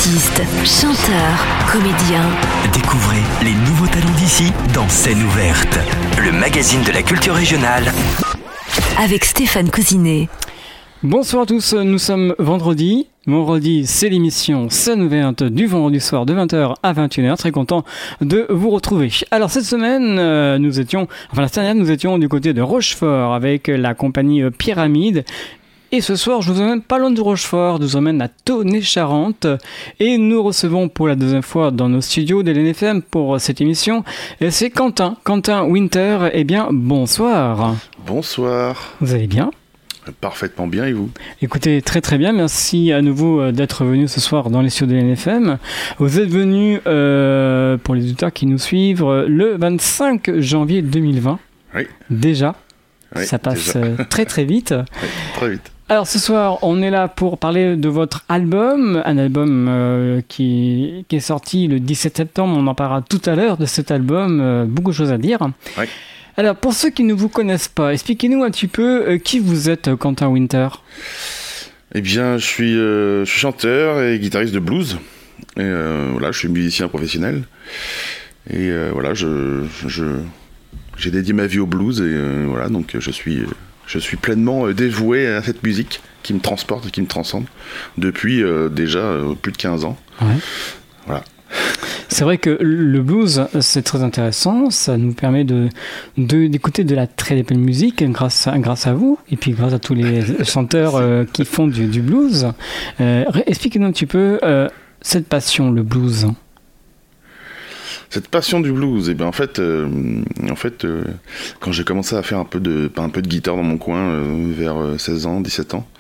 Artistes, chanteurs, comédiens. Découvrez les nouveaux talents d'ici dans Scène ouverte, le magazine de la culture régionale. Avec Stéphane Cousinet. Bonsoir à tous, nous sommes vendredi. Vendredi, c'est l'émission Scène ouverte du vendredi soir de 20h à 21h. Très content de vous retrouver. Alors cette semaine, la semaine dernière, nous étions du côté de Rochefort avec la compagnie Pyramide. Et ce soir, je vous emmène pas loin de Rochefort, je vous emmène à Tonnet-Charente. Et nous recevons pour la deuxième fois dans nos studios de l'NFM pour cette émission. Et c'est Quentin Winter. Eh bien, bonsoir. Bonsoir. Vous allez bien ? Parfaitement bien, et vous ? Écoutez, très très bien. Merci à nouveau d'être venu ce soir dans les studios de l'NFM. Vous êtes venu, pour les auditeurs qui nous suivent, le 25 janvier 2020. Oui. Déjà. Oui, ça passe très très vite. Oui, très vite. Alors ce soir, on est là pour parler de votre album, un album qui est sorti le 17 septembre. On en parlera tout à l'heure de cet album, beaucoup de choses à dire. Oui. Alors pour ceux qui ne vous connaissent pas, expliquez-nous un petit peu qui vous êtes, Quentin Winter. Eh bien, je suis chanteur et guitariste de blues. Et voilà, je suis musicien professionnel. Et voilà, j'ai dédié ma vie au blues et voilà, donc je suis pleinement dévoué à cette musique qui me transporte et qui me transcende depuis déjà plus de 15 ans. Ouais. Voilà. C'est vrai que le blues, c'est très intéressant, ça nous permet d'écouter de la très belle musique grâce à vous et puis grâce à tous les chanteurs qui font du blues. Expliquez-nous un petit peu cette passion, le blues. Cette passion du blues, et ben en fait, quand j'ai commencé à faire un peu de guitare dans mon coin vers 16 ans, 17 ans,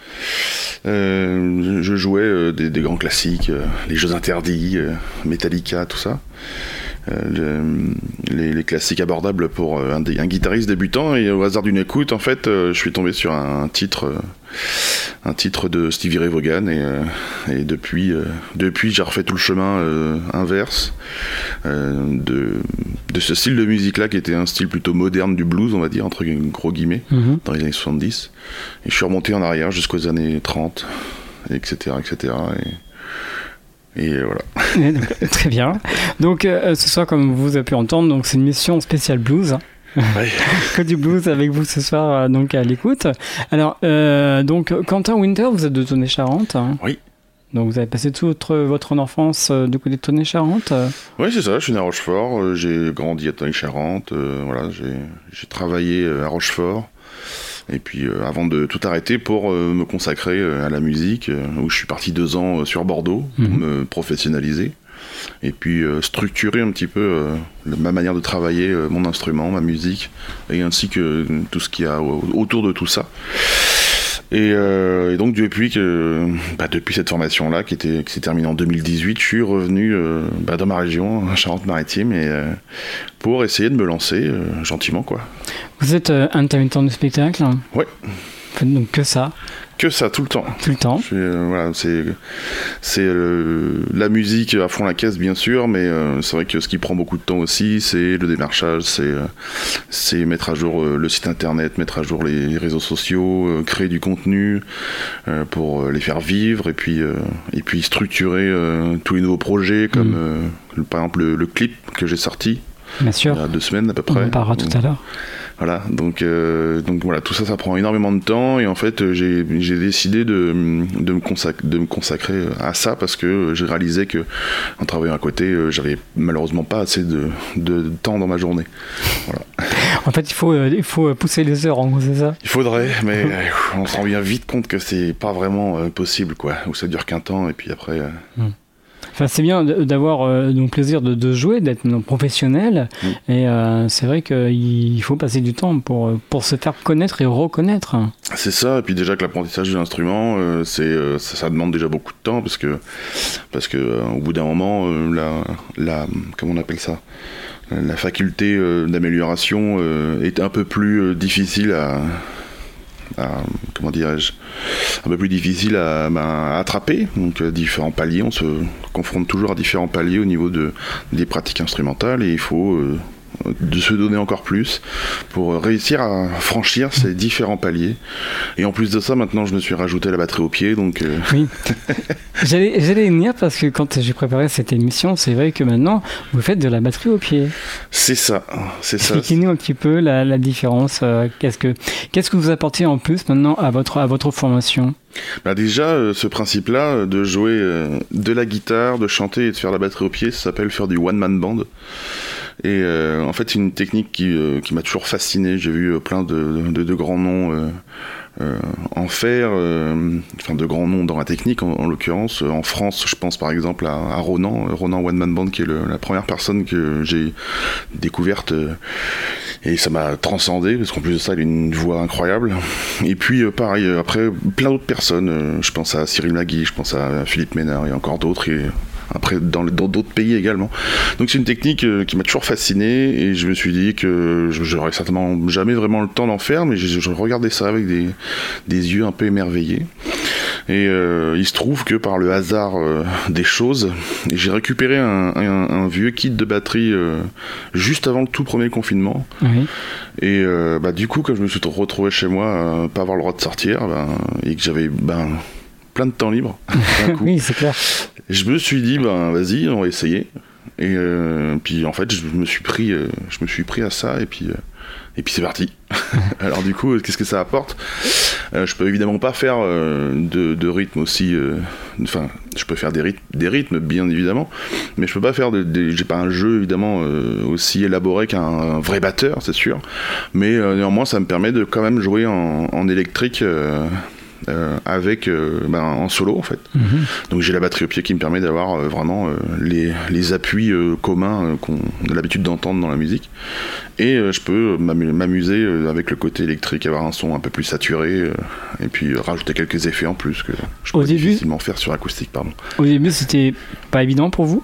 je jouais des grands classiques, les Jeux Interdits, Metallica, tout ça. Les classiques abordables pour un guitariste débutant, et au hasard d'une écoute, en fait, je suis tombé sur un titre de Stevie Ray Vaughan, et depuis j'ai refait tout le chemin inverse de ce style de musique là qui était un style plutôt moderne du blues, on va dire, entre gros guillemets, dans les années 70, et je suis remonté en arrière jusqu'aux années 30, etc. Et voilà. Donc, très bien. Donc ce soir, comme vous avez pu entendre, donc c'est une mission spéciale blues. Oui. Que du blues avec vous ce soir, donc à l'écoute. Alors, donc Quentin Winter, vous êtes de Tonnet-Charente. Hein. Oui. Donc vous avez passé toute votre enfance du côté de Tonnet-Charente. Oui, c'est ça. Je suis né à Rochefort. J'ai grandi à Tonnet-Charente. Voilà, j'ai travaillé à Rochefort. Et puis avant de tout arrêter pour me consacrer à la musique, où je suis parti 2 ans sur Bordeaux pour me professionnaliser. Et puis structurer un petit peu ma manière de travailler mon instrument, ma musique, et ainsi que tout ce qu'il y a autour de tout ça. Et donc depuis cette formation-là, qui s'est terminée en 2018, je suis revenu dans ma région, en Charente-Maritime, pour essayer de me lancer gentiment, quoi. Vous êtes intermittent de spectacle ? Oui. Donc que ça ? Que ça, tout le temps. Tout le temps. Voilà, c'est la musique à fond la caisse, bien sûr, mais c'est vrai que ce qui prend beaucoup de temps aussi, c'est le démarchage, c'est mettre à jour le site internet, mettre à jour les réseaux sociaux, créer du contenu pour les faire vivre, et puis structurer tous les nouveaux projets, comme par exemple le clip que j'ai sorti. Bien sûr. Il y a 2 semaines à peu près. On en parlera tout à l'heure. Voilà, donc voilà, tout ça prend énormément de temps, et en fait j'ai décidé de me consacrer à ça, parce que j'ai réalisé que en travaillant à côté, j'avais malheureusement pas assez de temps dans ma journée. Voilà. En fait, il faut pousser les heures, en gros, c'est ça ? Il faudrait, mais on se rend bien vite compte que c'est pas vraiment possible, quoi, où ça dure qu'un temps, et puis après... Enfin, c'est bien d'avoir le plaisir de jouer, d'être professionnel. Et c'est vrai qu'il faut passer du temps pour se faire connaître et reconnaître. C'est ça, et puis déjà que l'apprentissage de l'instrument, ça demande déjà beaucoup de temps, parce que au bout d'un moment, comment on appelle ça ? La faculté d'amélioration est un peu plus difficile à comment dirais-je, un peu plus difficile à attraper. Donc différents paliers, on se confronte toujours à différents paliers au niveau des pratiques instrumentales, et il faut de se donner encore plus pour réussir à franchir ces différents paliers. Et en plus de ça, maintenant je me suis rajouté la batterie au pied, donc... Oui, j'allais y venir parce que quand j'ai préparé cette émission, c'est vrai que maintenant vous faites de la batterie au pied. C'est ça. Expliquez-nous un petit peu la différence. Qu'est-ce que vous apportez en plus maintenant à votre formation? Bah déjà, ce principe-là de jouer de la guitare, de chanter et de faire la batterie au pied, ça s'appelle faire du one-man band. Et en fait, c'est une technique qui m'a toujours fasciné. J'ai vu plein de grands noms en faire, enfin de grands noms dans la technique en l'occurrence. En France, je pense par exemple à Ronan One Man Band, qui est la première personne que j'ai découverte, et ça m'a transcendé parce qu'en plus de ça, il a une voix incroyable. Et puis pareil, après plein d'autres personnes, je pense à Cyril Magui, je pense à Philippe Ménard et encore d'autres, et après dans d'autres pays également. Donc c'est une technique qui m'a toujours fasciné, et je me suis dit que j'aurais certainement jamais vraiment le temps d'en faire, mais je regardais ça avec des yeux un peu émerveillés. Et il se trouve que par le hasard des choses, j'ai récupéré un vieux kit de batterie juste avant le tout premier confinement. Oui. Et du coup, quand je me suis retrouvé chez moi, pas avoir le droit de sortir, et que j'avais plein de temps libre d'un coup, oui, c'est clair. je me suis dit vas-y, on va essayer. Et puis en fait, je me suis pris à ça, et puis c'est parti. Alors du coup, qu'est-ce que ça apporte ? Je peux évidemment pas faire de rythme aussi. Enfin, je peux faire des rythmes, bien évidemment, mais je peux pas faire j'ai pas un jeu évidemment aussi élaboré qu'un vrai batteur, c'est sûr. Mais néanmoins, ça me permet de quand même jouer en électrique. Avec en solo en fait. Donc j'ai la batterie au pied qui me permet d'avoir vraiment les appuis communs qu'on a l'habitude d'entendre dans la musique, et je peux m'amuser avec le côté électrique, avoir un son un peu plus saturé, et puis rajouter quelques effets en plus que je peux difficilement faire sur acoustique. Au début, c'était pas évident pour vous ?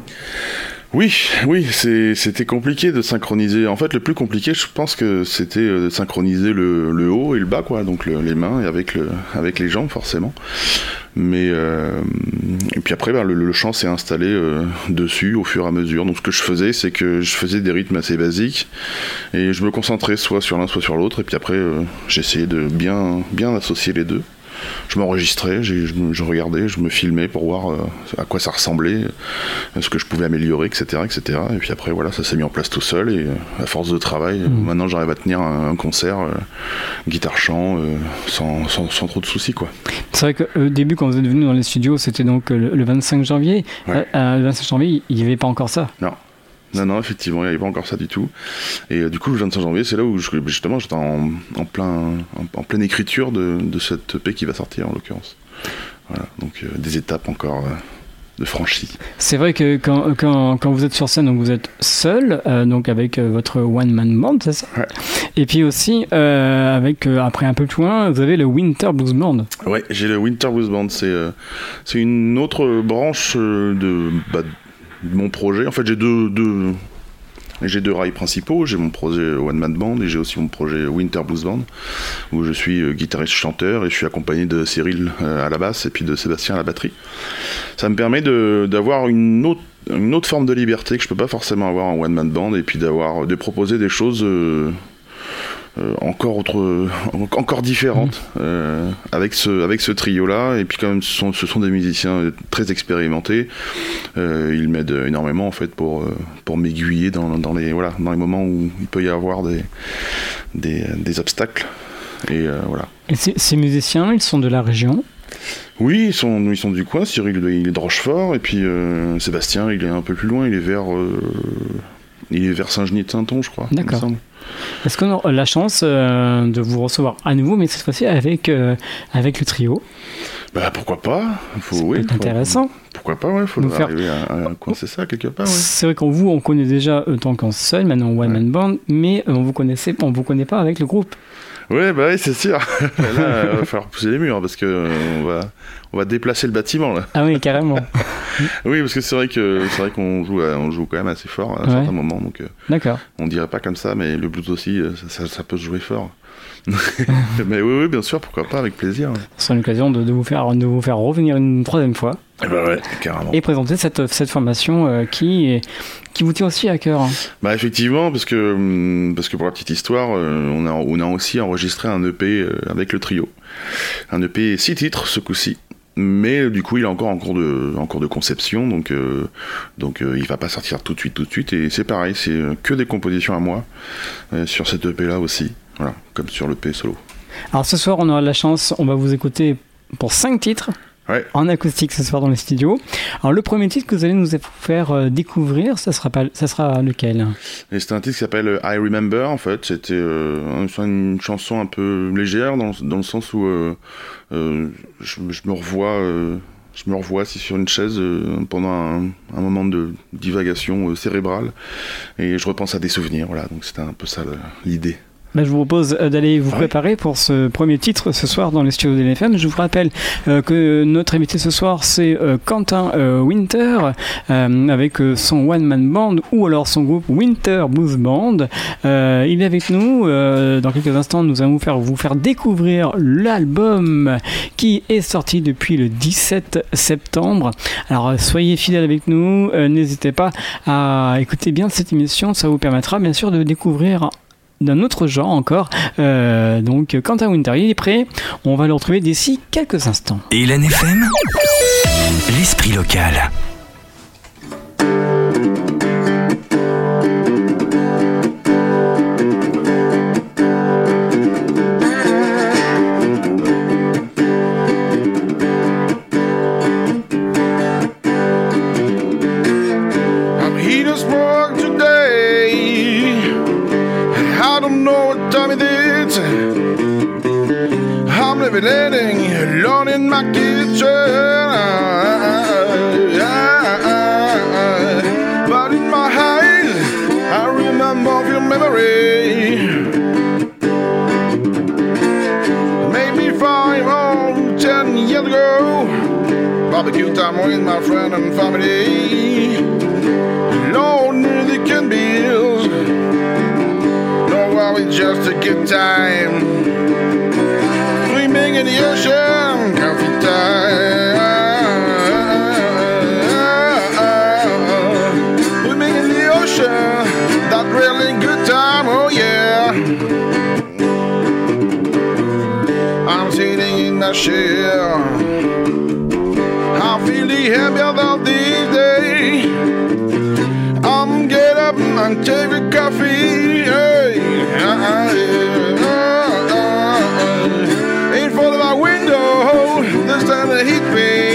Oui, c'était compliqué de synchroniser. En fait, le plus compliqué, je pense que c'était de synchroniser le haut et le bas, quoi. Donc les mains et avec les jambes, forcément. Mais et puis après, le chant s'est installé dessus au fur et à mesure. Donc ce que je faisais, c'est que je faisais des rythmes assez basiques et je me concentrais soit sur l'un, soit sur l'autre. Et puis après, j'essayais de bien associer les deux. Je m'enregistrais, je regardais, je me filmais pour voir à quoi ça ressemblait, ce que je pouvais améliorer, etc. Et puis après, voilà, ça s'est mis en place tout seul, et à force de travail, maintenant j'arrive à tenir un concert guitare-chant sans trop de soucis, quoi. C'est vrai qu'au début, quand vous êtes venu dans les studios, c'était donc le 25 janvier. Ouais. Le 25 janvier, il n'y avait pas encore ça. Non, effectivement, il n'y avait pas encore ça du tout. Et du coup, le 25 janvier, c'est là où justement j'étais en pleine écriture de cette EP qui va sortir, en l'occurrence. Voilà, donc des étapes encore de franchies. C'est vrai que quand vous êtes sur scène, donc vous êtes seul, donc avec votre one-man band, c'est ça ? Ouais. Et puis aussi, après un peu plus loin, vous avez le Winter Blues Band. Ouais, j'ai le Winter Blues Band. C'est une autre branche de mon projet. En fait, j'ai deux rails principaux. J'ai mon projet One Man Band, et j'ai aussi mon projet Winter Blues Band, où je suis guitariste-chanteur, et je suis accompagné de Cyril à la basse et puis de Sébastien à la batterie. Ça me permet d'avoir une autre forme de liberté que je peux pas forcément avoir en One Man Band, et puis de proposer des choses encore différentes avec ce trio-là. Et puis quand même, ce sont des musiciens très expérimentés. Ils m'aident énormément en fait pour m'aiguiller dans les moments où il peut y avoir des obstacles. Et voilà. Et ces musiciens, ils sont de la région ? Oui, ils sont du coin. Cyril, il est de Rochefort, et puis Sébastien, il est un peu plus loin. Il est vers Saint-Genis-de-Sainton, je crois. D'accord. Est-ce qu'on a la chance de vous recevoir à nouveau, mais cette fois-ci avec le trio ? Pourquoi pas ? C'est intéressant. Pourquoi pas, ouais, faut arriver à coincer ça quelque part. Ouais. C'est vrai on connaît déjà tant qu'en seul, maintenant One Man Band, mais on vous connaît pas avec le groupe. Ouais, oui, c'est sûr. Là, il va falloir pousser les murs, parce que on va déplacer le bâtiment là. Ah oui, carrément. Oui, parce que c'est vrai qu'on joue quand même assez fort à un certain moment, donc. D'accord. On dirait pas comme ça, mais le blues aussi, ça peut se jouer fort. Mais oui, bien sûr, pourquoi pas, avec plaisir. Ce sera l'occasion de vous faire revenir une troisième fois. Eh ben ouais, carrément. Et présenter cette formation qui vous tient aussi à cœur. Bah effectivement, parce que pour la petite histoire, on a aussi enregistré un EP avec le trio. Un EP 6 titres ce coup-ci. Mais du coup, il est encore en cours de conception, donc il va pas sortir tout de suite. Et c'est pareil, c'est que des compositions à moi sur cet EP-là aussi, voilà, comme sur l'EP solo. Alors ce soir, on aura de la chance, on va vous écouter pour 5 titres. Ouais. En acoustique ce soir dans les studios. Alors le premier titre que vous allez nous faire découvrir, ça sera lequel ? Et c'est un titre qui s'appelle I Remember, en fait. C'était une chanson un peu légère dans le sens où je me revois assis sur une chaise pendant un moment de divagation cérébrale et je repense à des souvenirs. Voilà, donc c'était un peu ça l'idée. Je vous propose d'aller vous préparer pour ce premier titre ce soir dans les studios de l'FM. Je vous rappelle que notre invité ce soir c'est Quentin Winter avec son One Man Band ou alors son groupe Winter Blues Band. Il est avec nous. Dans quelques instants, nous allons vous faire découvrir l'album qui est sorti depuis le 17 septembre. Alors soyez fidèles avec nous. N'hésitez pas à écouter bien cette émission. Ça vous permettra bien sûr de découvrir d'un autre genre encore. Donc Quentin Winter, il est prêt. On va le retrouver d'ici quelques instants. Et l'NFM, l'esprit local. Living alone in my kitchen, but in my eyes I remember your memory. Maybe 5 or 10 years ago, barbecue time with my friend and family. Lord knew the can bills, no worry, just a good time. In the ocean, coffee time. Swimming in the ocean, that really good time, oh yeah. I'm sitting in my chair, I feel the heavier of this day. I'm get up and take a coffee, hey. In front of my window, this time the heat me.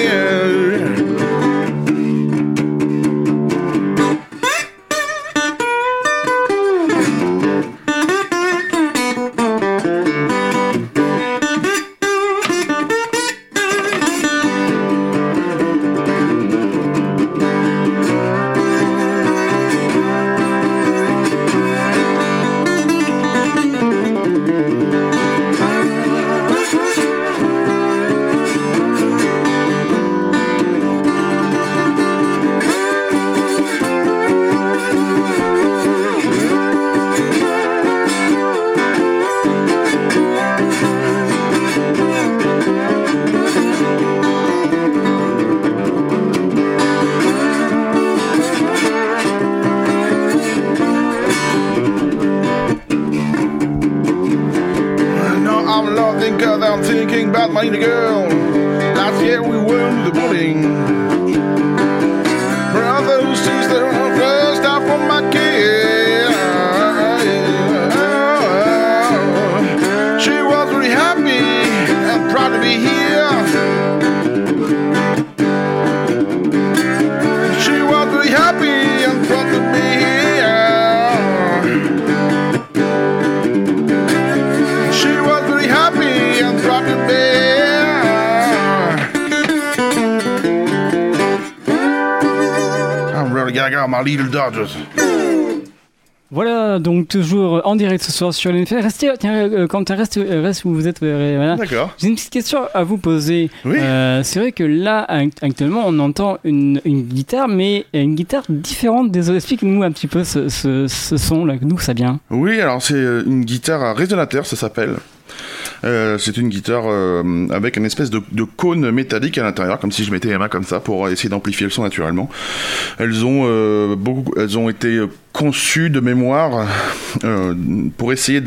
I'm thinking about my girl. Last year we went to the bowling. Brother, sister, first out from my kid. She was very happy and proud to be here. She was very happy and proud to be here. She was very happy and proud to be here. I'm really gonna go my little Dodgers. Voilà, donc toujours en direct ce soir sur l'NFR. Restez, tiens, Quentin, reste où vous êtes. Voilà. D'accord. J'ai une petite question à vous poser. Oui. C'est vrai que là, actuellement, on entend une guitare, mais une guitare différente des autres. Explique-nous un petit peu ce son-là, d'où ça vient. Oui, alors c'est une guitare à résonateur, ça s'appelle. C'est une guitare avec une espèce de cône métallique à l'intérieur, comme si je mettais les mains comme ça pour essayer d'amplifier le son naturellement. Elles ont été conçues de mémoire pour essayer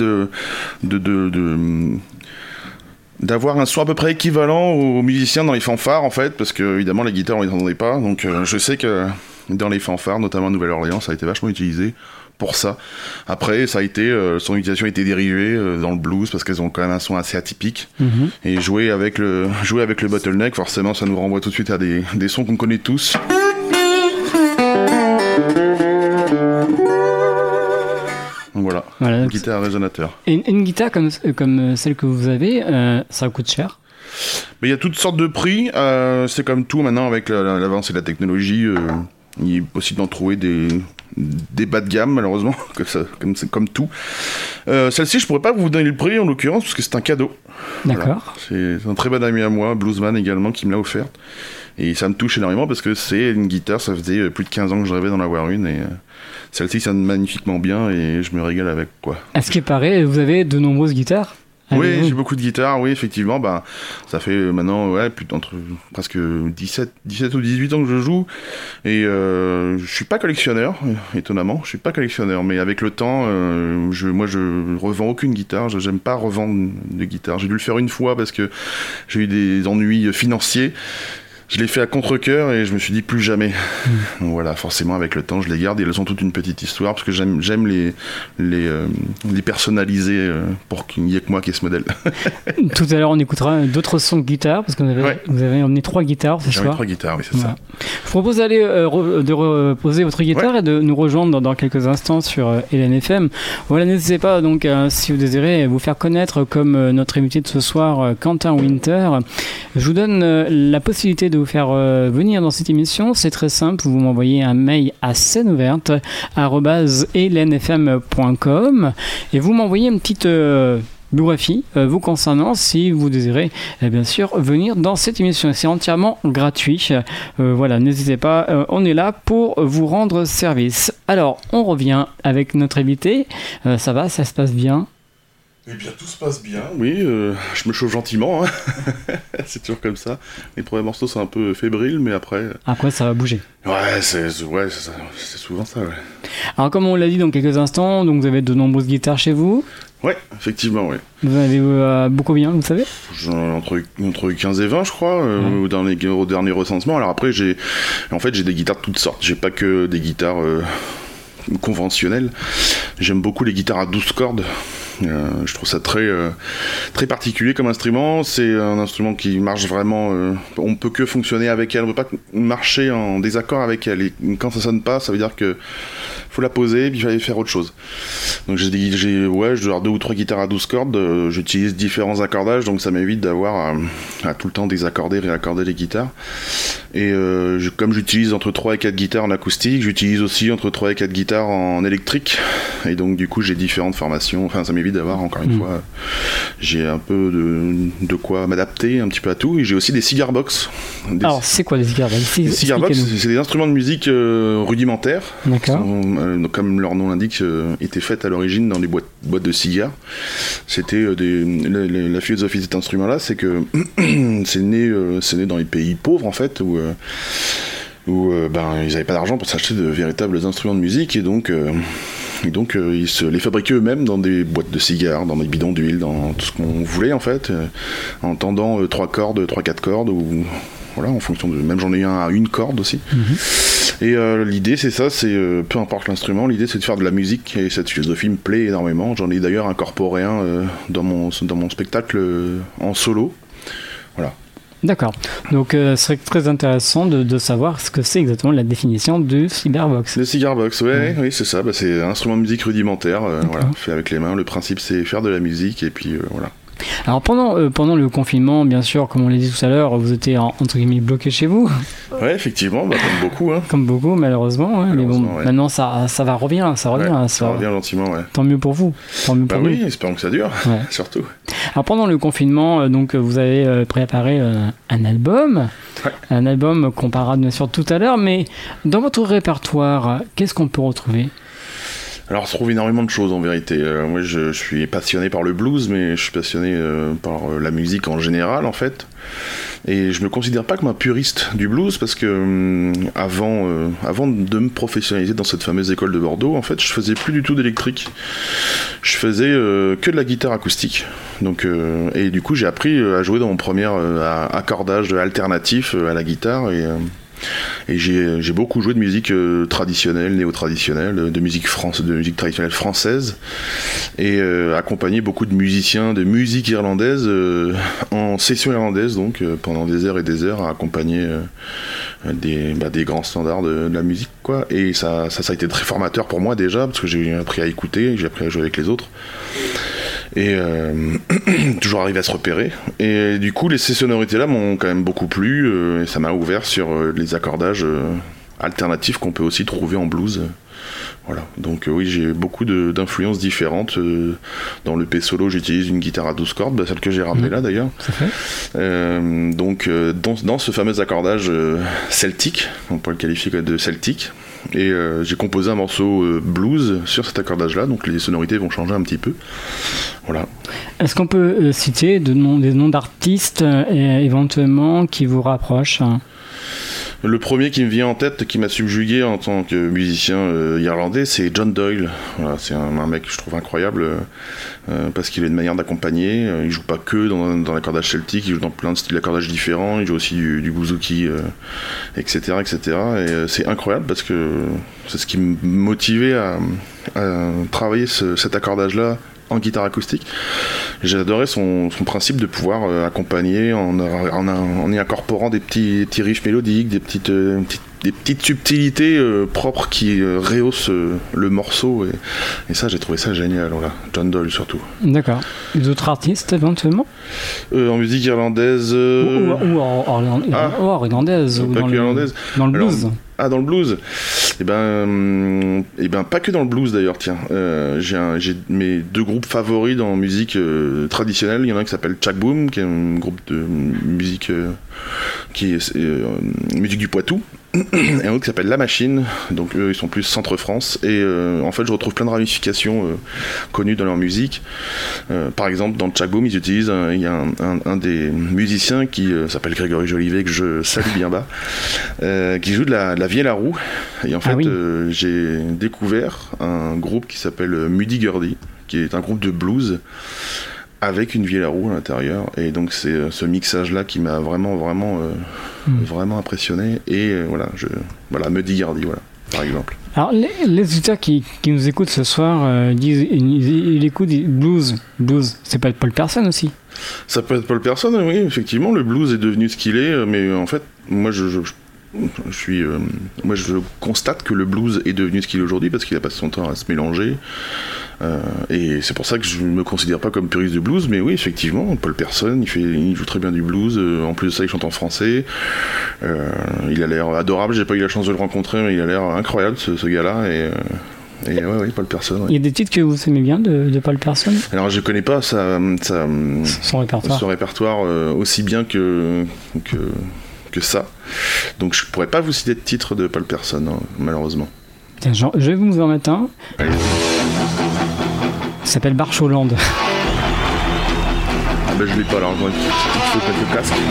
d'avoir un son à peu près équivalent aux musiciens dans les fanfares en fait, parce que évidemment les guitares on les entendait pas, donc je sais que dans les fanfares, notamment à Nouvelle-Orléans, ça a été vachement utilisé pour ça. Après, ça a été son utilisation a été dérivée dans le blues parce qu'elles ont quand même un son assez atypique. Et jouer avec le bottleneck, forcément, ça nous renvoie tout de suite à des sons qu'on connaît tous. Donc voilà, une guitare à résonateur. Et une guitare comme celle que vous avez, ça coûte cher? Mais il y a toutes sortes de prix. C'est comme tout maintenant avec l'avancée de la technologie. Il est possible d'en trouver des bas de gamme, malheureusement, comme tout. Celle-ci, je pourrais pas vous donner le prix, en l'occurrence, parce que c'est un cadeau. D'accord. Voilà. C'est un très bon ami à moi, bluesman également, qui me l'a offerte. Et ça me touche énormément, parce que c'est une guitare, ça faisait plus de 15 ans que je rêvais d'en avoir une, et celle-ci sonne magnifiquement bien, et je me régale avec, quoi. À ce qui paraît, vous avez de nombreuses guitares? Oui, j'ai beaucoup de guitares, oui, effectivement. Bah, ça fait maintenant entre presque 17 ou 18 ans que je joue. Et je suis pas collectionneur, étonnamment. Je suis pas collectionneur, mais avec le temps, moi je revends aucune guitare. J'aime pas revendre de guitare. J'ai dû le faire une fois parce que j'ai eu des ennuis financiers. Je l'ai fait à contre-cœur et je me suis dit plus jamais. Donc voilà, forcément avec le temps je les garde et elles ont toute une petite histoire parce que j'aime les personnaliser pour qu'il n'y ait que moi qui ai ce modèle. Tout à l'heure on écoutera d'autres sons de guitare parce que vous avez emmené 3 guitares ce soir. J'ai 3 guitares, oui c'est ça. Je vous propose d'aller de reposer votre guitare et de nous rejoindre dans quelques instants sur LNFM. Voilà, n'hésitez pas donc si vous désirez vous faire connaître comme notre invité de ce soir, Quentin Winter. Je vous donne la possibilité de vous faire venir dans cette émission. C'est très simple, vous m'envoyez un mail à sceneouverte@lnfm.com et vous m'envoyez une petite biographie vous concernant si vous désirez bien sûr venir dans cette émission. C'est entièrement gratuit. Voilà, n'hésitez pas, on est là pour vous rendre service. Alors, on revient avec notre invité. Ça va, ça se passe bien? Eh bien, tout se passe bien. Oui, je me chauffe gentiment. Hein. C'est toujours comme ça. Les premiers morceaux sont un peu fébriles, mais après... Après, ça va bouger. Ouais, c'est souvent ça, ouais. Alors, comme on l'a dit dans quelques instants, donc vous avez de nombreuses guitares chez vous. Ouais, effectivement, oui. Vous en avez beaucoup bien, vous savez? Entre 15 et 20, je crois, au dernier recensement. Alors après, j'ai des guitares de toutes sortes. J'ai pas que des guitares conventionnelles. J'aime beaucoup les guitares à 12 cordes. Je trouve ça très particulier comme instrument. C'est un instrument qui marche vraiment. On ne peut que fonctionner avec elle. On ne peut pas marcher en désaccord avec elle. Et quand ça sonne pas, ça veut dire que faut la poser et puis il fallait faire autre chose. Donc je dois avoir 2 ou 3 guitares à 12 cordes. J'utilise différents accordages, donc ça m'évite d'avoir à tout le temps désaccorder, réaccorder les guitares. Et comme j'utilise entre 3 et 4 guitares en acoustique, j'utilise aussi entre 3 et 4 guitares en électrique. Et donc du coup j'ai différentes formations. Enfin ça m'évite d'avoir encore une fois, j'ai un peu de quoi m'adapter un petit peu à tout. Et j'ai aussi des cigar box. Alors c'est quoi les cigar box? Les cigar box, c'est des instruments de musique rudimentaires. D'accord. Comme leur nom l'indique, étaient faites à l'origine dans des boîtes de cigares. C'était la philosophie de cet instrument-là, c'est que c'est né dans les pays pauvres en fait, où ils n'avaient pas d'argent pour s'acheter de véritables instruments de musique, et donc ils se les fabriquaient eux-mêmes dans des boîtes de cigares, dans des bidons d'huile, dans tout ce qu'on voulait en fait, en tendant 3-4 cordes, ou voilà, en fonction de... Même j'en ai un à 1 corde aussi. Et l'idée c'est ça, peu importe l'instrument, l'idée c'est de faire de la musique, et cette philosophie me plaît énormément. J'en ai d'ailleurs incorporé un dans mon spectacle en solo. Voilà. D'accord. Donc ce serait très intéressant de savoir ce que c'est exactement la définition du cigarbox. Le cigarbox, oui, c'est ça. C'est un instrument de musique rudimentaire, voilà, fait avec les mains. Le principe c'est faire de la musique et puis voilà. Alors pendant le confinement, bien sûr, comme on l'a dit tout à l'heure, vous étiez entre guillemets bloqué chez vous. Ouais, effectivement, bah, comme beaucoup. Hein. Comme beaucoup, malheureusement. Ouais, mais bon, ouais. maintenant ça va revient, ça revient. Ouais, ça ça revient gentiment, ouais. Tant mieux pour vous. Tant mieux pour oui, nous. espérons que ça dure, Ouais. surtout. Alors pendant le confinement, donc vous avez préparé un album. Ouais. Un album qu'on parlera bien sûr tout à l'heure, mais dans votre répertoire, qu'est-ce qu'on peut retrouver ? Alors, on se trouve énormément de choses en vérité. Moi, je suis passionné par le blues, mais je suis passionné par la musique en général, en fait. Et je me considère pas comme un puriste du blues parce que avant de me professionnaliser dans cette fameuse école de Bordeaux, en fait, je faisais plus du tout d'électrique. Je faisais que de la guitare acoustique. Donc, et du coup, j'ai appris à jouer dans mon premier accordage alternatif à la guitare et j'ai beaucoup joué de musique traditionnelle, néo-traditionnelle, de musique traditionnelle française et accompagné beaucoup de musiciens de musique irlandaise en session irlandaise, donc pendant des heures et des heures à accompagner des grands standards de la musique, quoi. Et ça a été très formateur pour moi déjà, parce que j'ai appris à écouter, j'ai appris à jouer avec les autres. Et toujours arrivé à se repérer. Et du coup, ces sonorités-là m'ont quand même beaucoup plu. Et ça m'a ouvert sur les accordages alternatifs qu'on peut aussi trouver en blues. Voilà. Donc oui, j'ai beaucoup d'influences différentes. Dans le P solo, j'utilise une guitare à 12 cordes, celle que j'ai ramenée là d'ailleurs. Donc dans ce fameux accordage celtique, on peut le qualifier de celtique. Et j'ai composé un morceau blues sur cet accordage-là, donc les sonorités vont changer un petit peu. Voilà. Est-ce qu'on peut citer des noms d'artistes éventuellement qui vous rapprochent ? Le premier qui me vient en tête, qui m'a subjugué en tant que musicien irlandais, c'est John Doyle. Voilà, c'est un mec que je trouve incroyable parce qu'il a une manière d'accompagner. Il joue pas que dans l'accordage celtique, il joue dans plein de styles d'accordage différents. Il joue aussi du bouzouki, etc., etc. Et c'est incroyable parce que c'est ce qui me motivait à travailler cet accordage-là en guitare acoustique. J'adorais son principe de pouvoir accompagner en y incorporant des petits riffs mélodiques, des petites subtilités propres qui rehaussent le morceau et ça, j'ai trouvé ça génial. Voilà. John Doyle surtout. D'accord. D'autres artistes éventuellement en musique irlandaise irlandaise ou dans le blues. Dans le blues. Eh ben pas que dans le blues d'ailleurs, tiens. J'ai mes deux groupes favoris dans la musique traditionnelle. Il y en a un qui s'appelle Chak Boom, qui est un groupe de musique musique du Poitou. Et un autre qui s'appelle La Machine, donc eux ils sont plus centre-France et en fait je retrouve plein de ramifications connues dans leur musique. Par exemple dans Chak Boom ils utilisent il y a un des musiciens qui s'appelle Grégory Jolivet, que je salue bien bas, qui joue de la vielle à roue et en fait j'ai découvert un groupe qui s'appelle Muddy Gurdy, qui est un groupe de blues avec une vielle à roue à l'intérieur, et donc c'est ce mixage là qui m'a vraiment impressionné. Et voilà Muddy Gurdy, voilà, par exemple. Alors les auditeurs qui nous écoutent ce soir disent ils écoutent blues, c'est pas Paul Person aussi? Ça peut être Paul Person, oui, effectivement. Le blues est devenu ce qu'il est, mais en fait moi je constate que le blues est devenu ce qu'il est aujourd'hui parce qu'il a passé son temps à se mélanger. Et c'est pour ça que je ne me considère pas comme puriste de blues, mais oui, effectivement, Paul Person, il joue très bien du blues. En plus de ça, il chante en français. Il a l'air adorable. J'ai pas eu la chance de le rencontrer, mais il a l'air incroyable, ce gars-là. Et ouais, Paul Person. Ouais. Il y a des titres que vous aimez bien de Paul Person? Alors, je connais pas son répertoire aussi bien que ça. Donc, je pourrais pas vous citer de titre de Paul Person, hein, malheureusement. Tiens, je vais vous en mettre un. Allez. Ça s'appelle Marche Hollande. Ah ben je l'ai pas, alors il faut mettre le casque.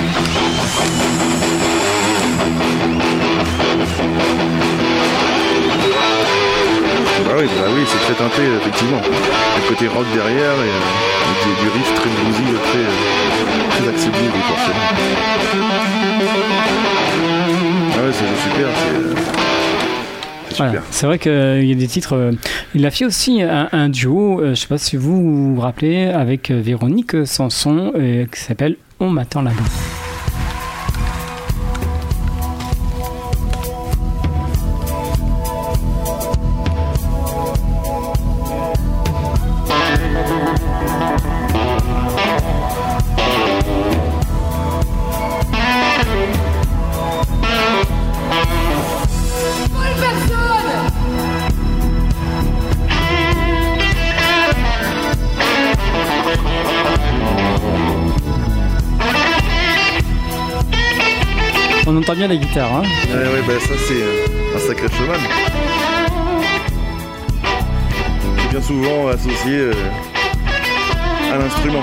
Bah oui, c'est très teinté, effectivement. Le côté rock derrière et du riff très bluesy, très accessible, forcément. Ah ouais, c'est super, Voilà. C'est vrai qu'il y a des titres. Il a fait aussi un duo, je ne sais pas si vous vous rappelez, avec Véronique Sanson, qui s'appelle On m'attend là-bas. entend bien la guitare. Hein. Ouais, bah ça c'est un sacré cheval. C'est bien souvent associé à l'instrument.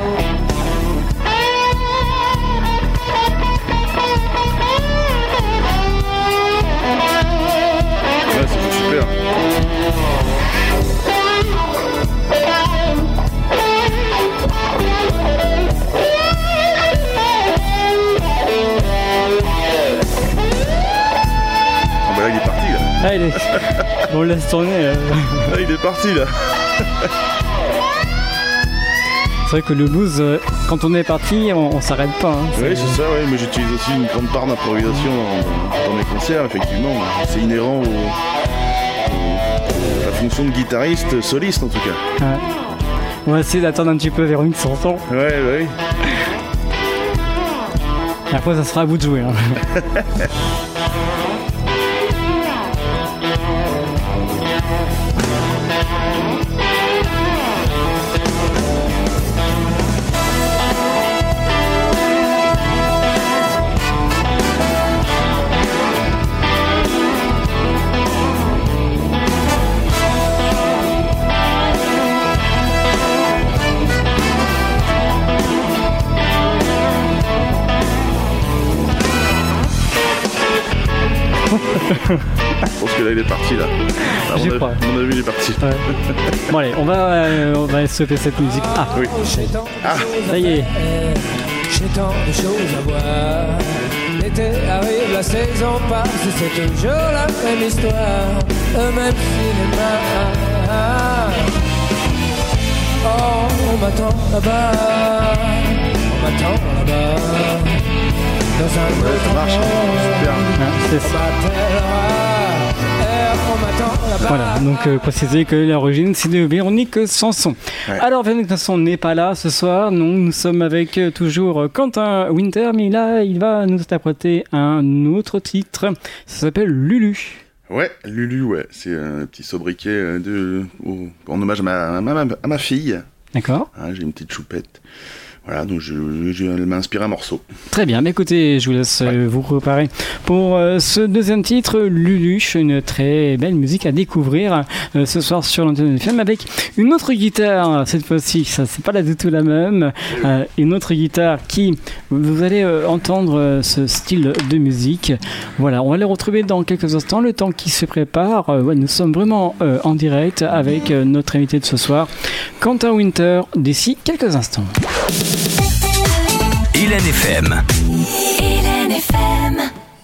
Ouais, c'est super. Là, il est parti là. Ah, on laisse tourner. Là, il est parti là. C'est vrai que le blues, quand on est parti, on s'arrête pas. Hein. Oui, c'est ça, ouais. Mais j'utilise aussi une grande part d'improvisation dans mes concerts, effectivement. C'est inhérent à la fonction de guitariste soliste en tout cas. Ouais. On va essayer d'attendre un petit peu vers une chanson. Ouais. Et après, ça sera à vous de jouer. Hein. Je pense que là il est parti là. À mon avis il est parti. Ouais. Bon allez, on va stopper cette musique. Ah oui. Ah ça y est. J'ai tant de choses à voir. L'été arrive, la saison passe, c'est toujours la même histoire, le même cinéma. Oh, on m'attend là-bas, on m'attend là-bas. Dans un autre marche, super. C'est ça. Voilà, donc préciser que l'origine c'est de Véronique Sanson. Ouais. Alors Véronique Sanson n'est pas là ce soir, non, nous sommes avec toujours Quentin Winter, mais là il va nous interpréter un autre titre, ça s'appelle Lulu. Ouais, Lulu, ouais, c'est un petit sobriquet en hommage à ma fille. D'accord. Hein, j'ai une petite choupette. Voilà, donc elle m'a inspiré un morceau. Très bien, mais écoutez, je vous laisse vous préparer pour ce deuxième titre, Lulu, une très belle musique à découvrir ce soir sur l'antenne FM avec une autre guitare, cette fois-ci, ça c'est pas du tout la même, une autre guitare qui, vous allez entendre ce style de musique. Voilà, on va les retrouver dans quelques instants, le temps qui se prépare. Nous sommes vraiment en direct avec notre invité de ce soir, Quentin Winter, d'ici quelques instants. Hélène FM. Hélène FM.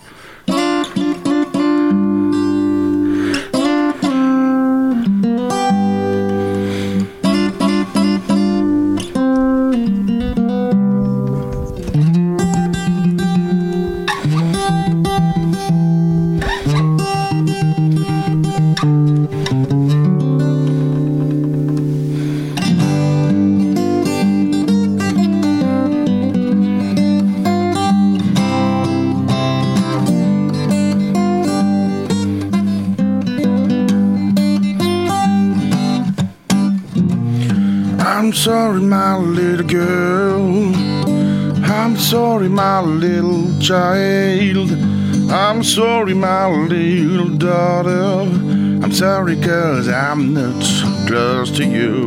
I'm sorry, my little girl. I'm sorry, my little child. I'm sorry, my little daughter. I'm sorry 'cause I'm not close to you.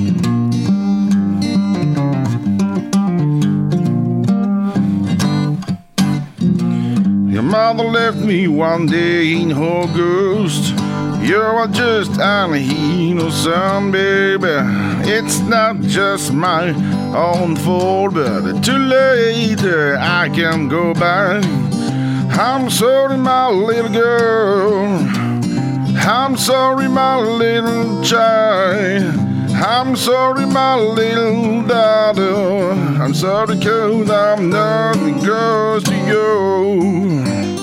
Your mother left me one day in August. You are just an innocent baby. It's not just my own fault, but too late I can go back. I'm sorry, my little girl. I'm sorry, my little child. I'm sorry, my little daughter. I'm sorry 'cause I'm nothing close to you.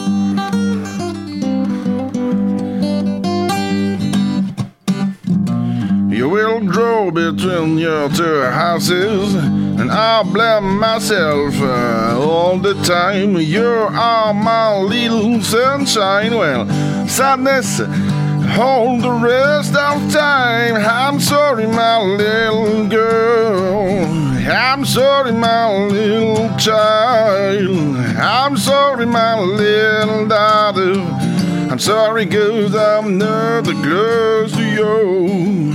You will draw between your two houses, and I blame myself all the time. You are my little sunshine. Well, sadness, all the rest of time. I'm sorry, my little girl. I'm sorry, my little child. I'm sorry, my little daughter. I'm sorry, 'cause I'm not the close to you.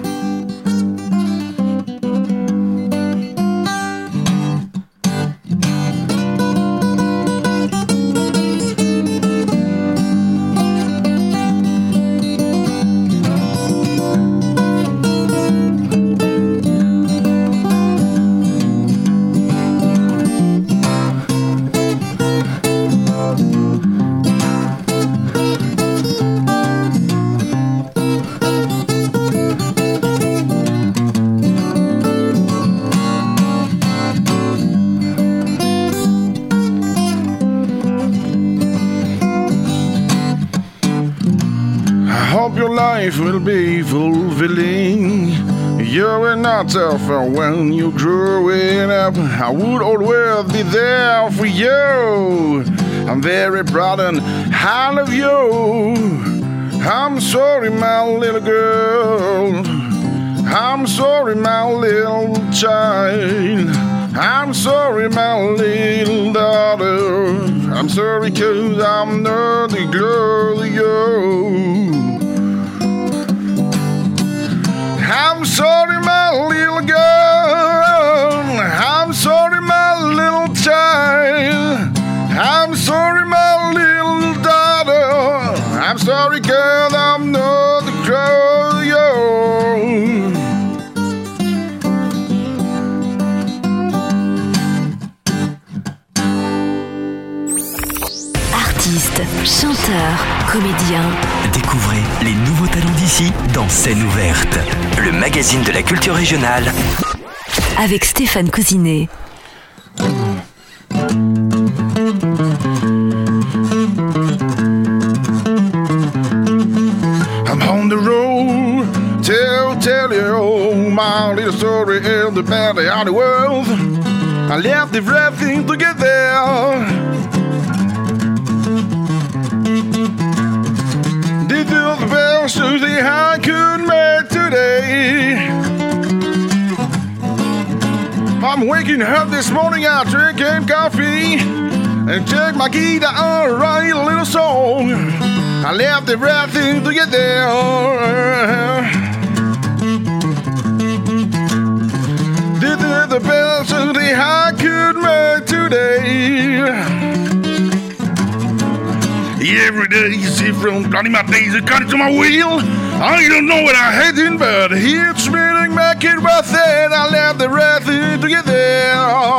Life will be fulfilling. You will not suffer when you're growing up. I would always be there for you. I'm very proud and I love you. I'm sorry, my little girl. I'm sorry, my little child. I'm sorry, my little daughter. I'm sorry, 'cause I'm not the girl to you. I'm sorry, my little girl. I'm sorry, my little child. I'm sorry, my little daughter. I'm sorry, girl, I'm not the girl you. Artistes, chanteurs, comédiens. Découvrez les nouveaux talents d'ici dans Scène ouverte, le magazine de la culture régionale. Avec Stéphane Cousinet. I'm on the road to tell you my little story of the bad of the world. I left everything to get there. This is the best Tuesday I could make today. I'm waking up this morning, I'm drinking coffee and check my guitar and write a little song. I left everything to get there. This is the best Tuesday I could make today. Every day is different, bloody my days are cutting to my wheel. I don't know what I'm heading, but it's meaning make it worth it. I left the rest to get there.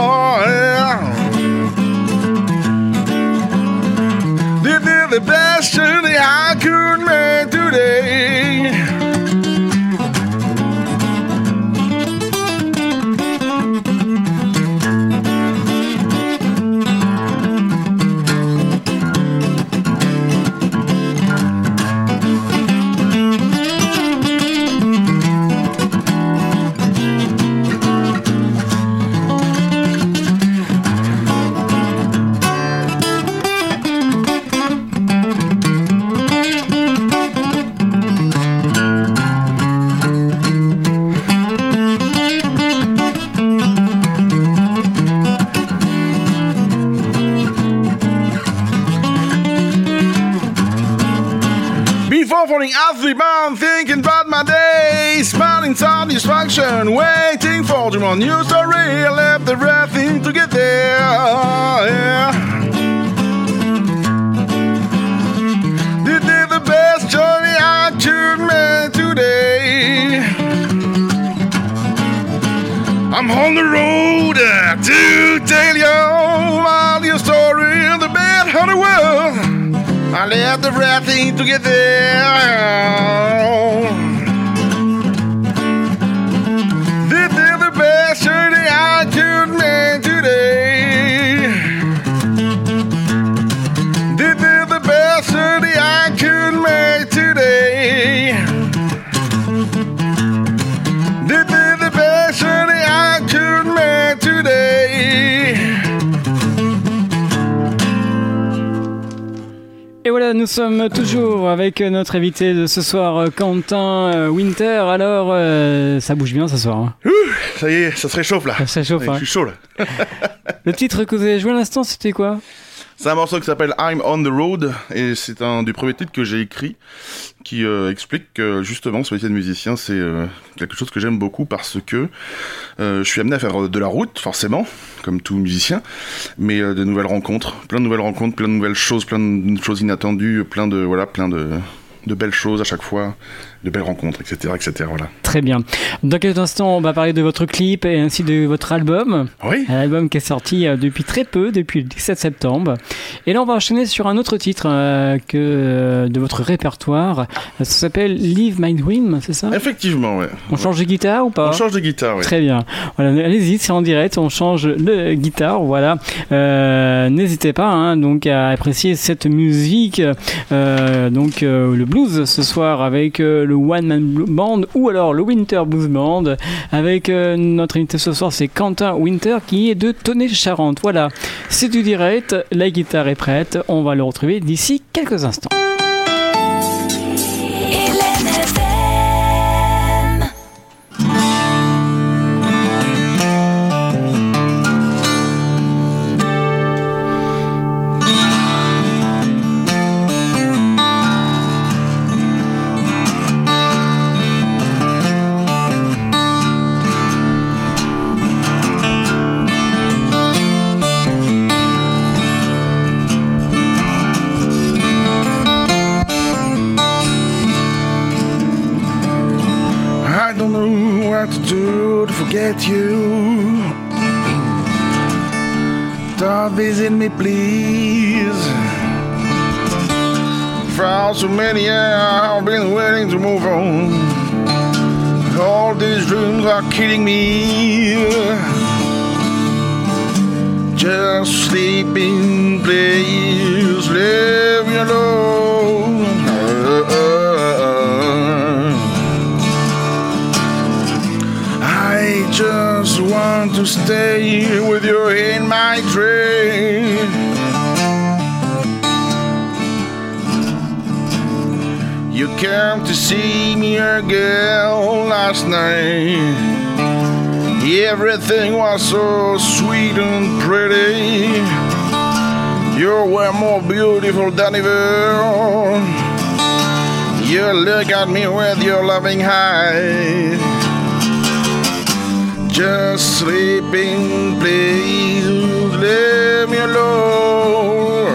This is the best journey I could make today. Falling asleep, I'm thinking about my day, smiling satisfaction, waiting for tomorrow new story. I left everything to get there. Yeah. This is the best journey I could make today. I'm on the road to tell you my little story of the best of the world. I left everything to get there. This is the best journey I could make today. This is the best journey I could make today. This is the best journey I could make today. Et voilà, nous sommes toujours avec notre invité de ce soir, Quentin Winter. Alors, ça bouge bien ce soir. Hein. Ça y est, ça se réchauffe là. Ça se réchauffe, ouais, hein. Je suis chaud là. Le titre que vous avez joué à l'instant, c'était quoi ? C'est un morceau qui s'appelle I'm on the road et c'est un des premiers titres que j'ai écrit qui explique que justement ce métier de musicien c'est quelque chose que j'aime beaucoup parce que je suis amené à faire de la route forcément comme tout musicien, mais de nouvelles rencontres, plein de nouvelles choses, plein de choses inattendues, plein de belles choses à chaque fois, de belles rencontres, etc. Voilà. Très bien. Dans quelques instants, on va parler de votre clip et ainsi de votre album. Oui. Un album qui est sorti depuis très peu, depuis le 17 septembre. Et là, on va enchaîner sur un autre titre de votre répertoire. Ça s'appelle Live My Dream, c'est ça ? Effectivement, ouais. On change de guitare ou pas ? On change de guitare, oui. Très bien. Voilà, allez-y, c'est en direct, on change de guitare, voilà. N'hésitez pas hein, donc à apprécier cette musique, le blues ce soir avec le One Man Band ou alors le Winter Blues Band avec notre invité ce soir, c'est Quentin Winter qui est de Tonnet-Charente. Voilà, c'est du direct, la guitare est prête, on va le retrouver d'ici quelques instants. Forget you. Don't visit me, please. For so many years, I've been waiting to move on. All these dreams are killing me. Just sleeping, please. Leave me alone. I just want to stay with you in my dream. You came to see me again last night. Everything was so sweet and pretty. You were more beautiful than ever. You look at me with your loving eyes. Just sleeping, please leave me alone.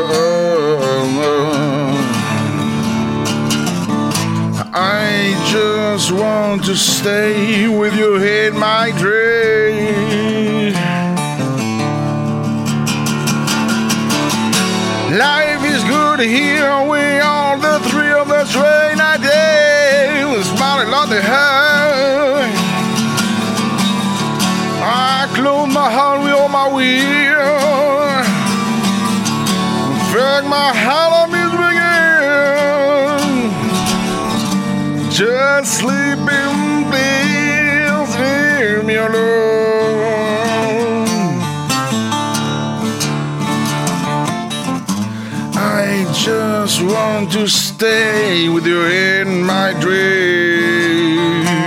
I just want to stay with you in my dreams. Life is good here, we are the three of the train I did. Smiling on the heart. I close my heart with all my will. Drag my heart on me again. Just sleeping, please leave me alone. I just want to stay with you in my dream.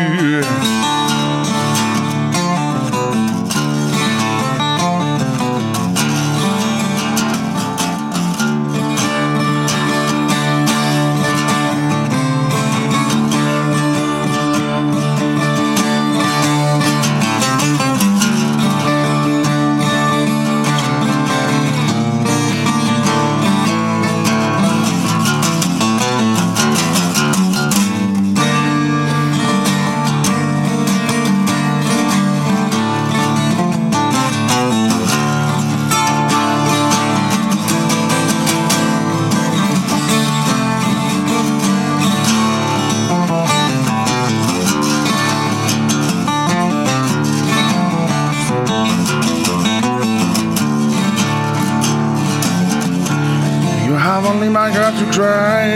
I got to try.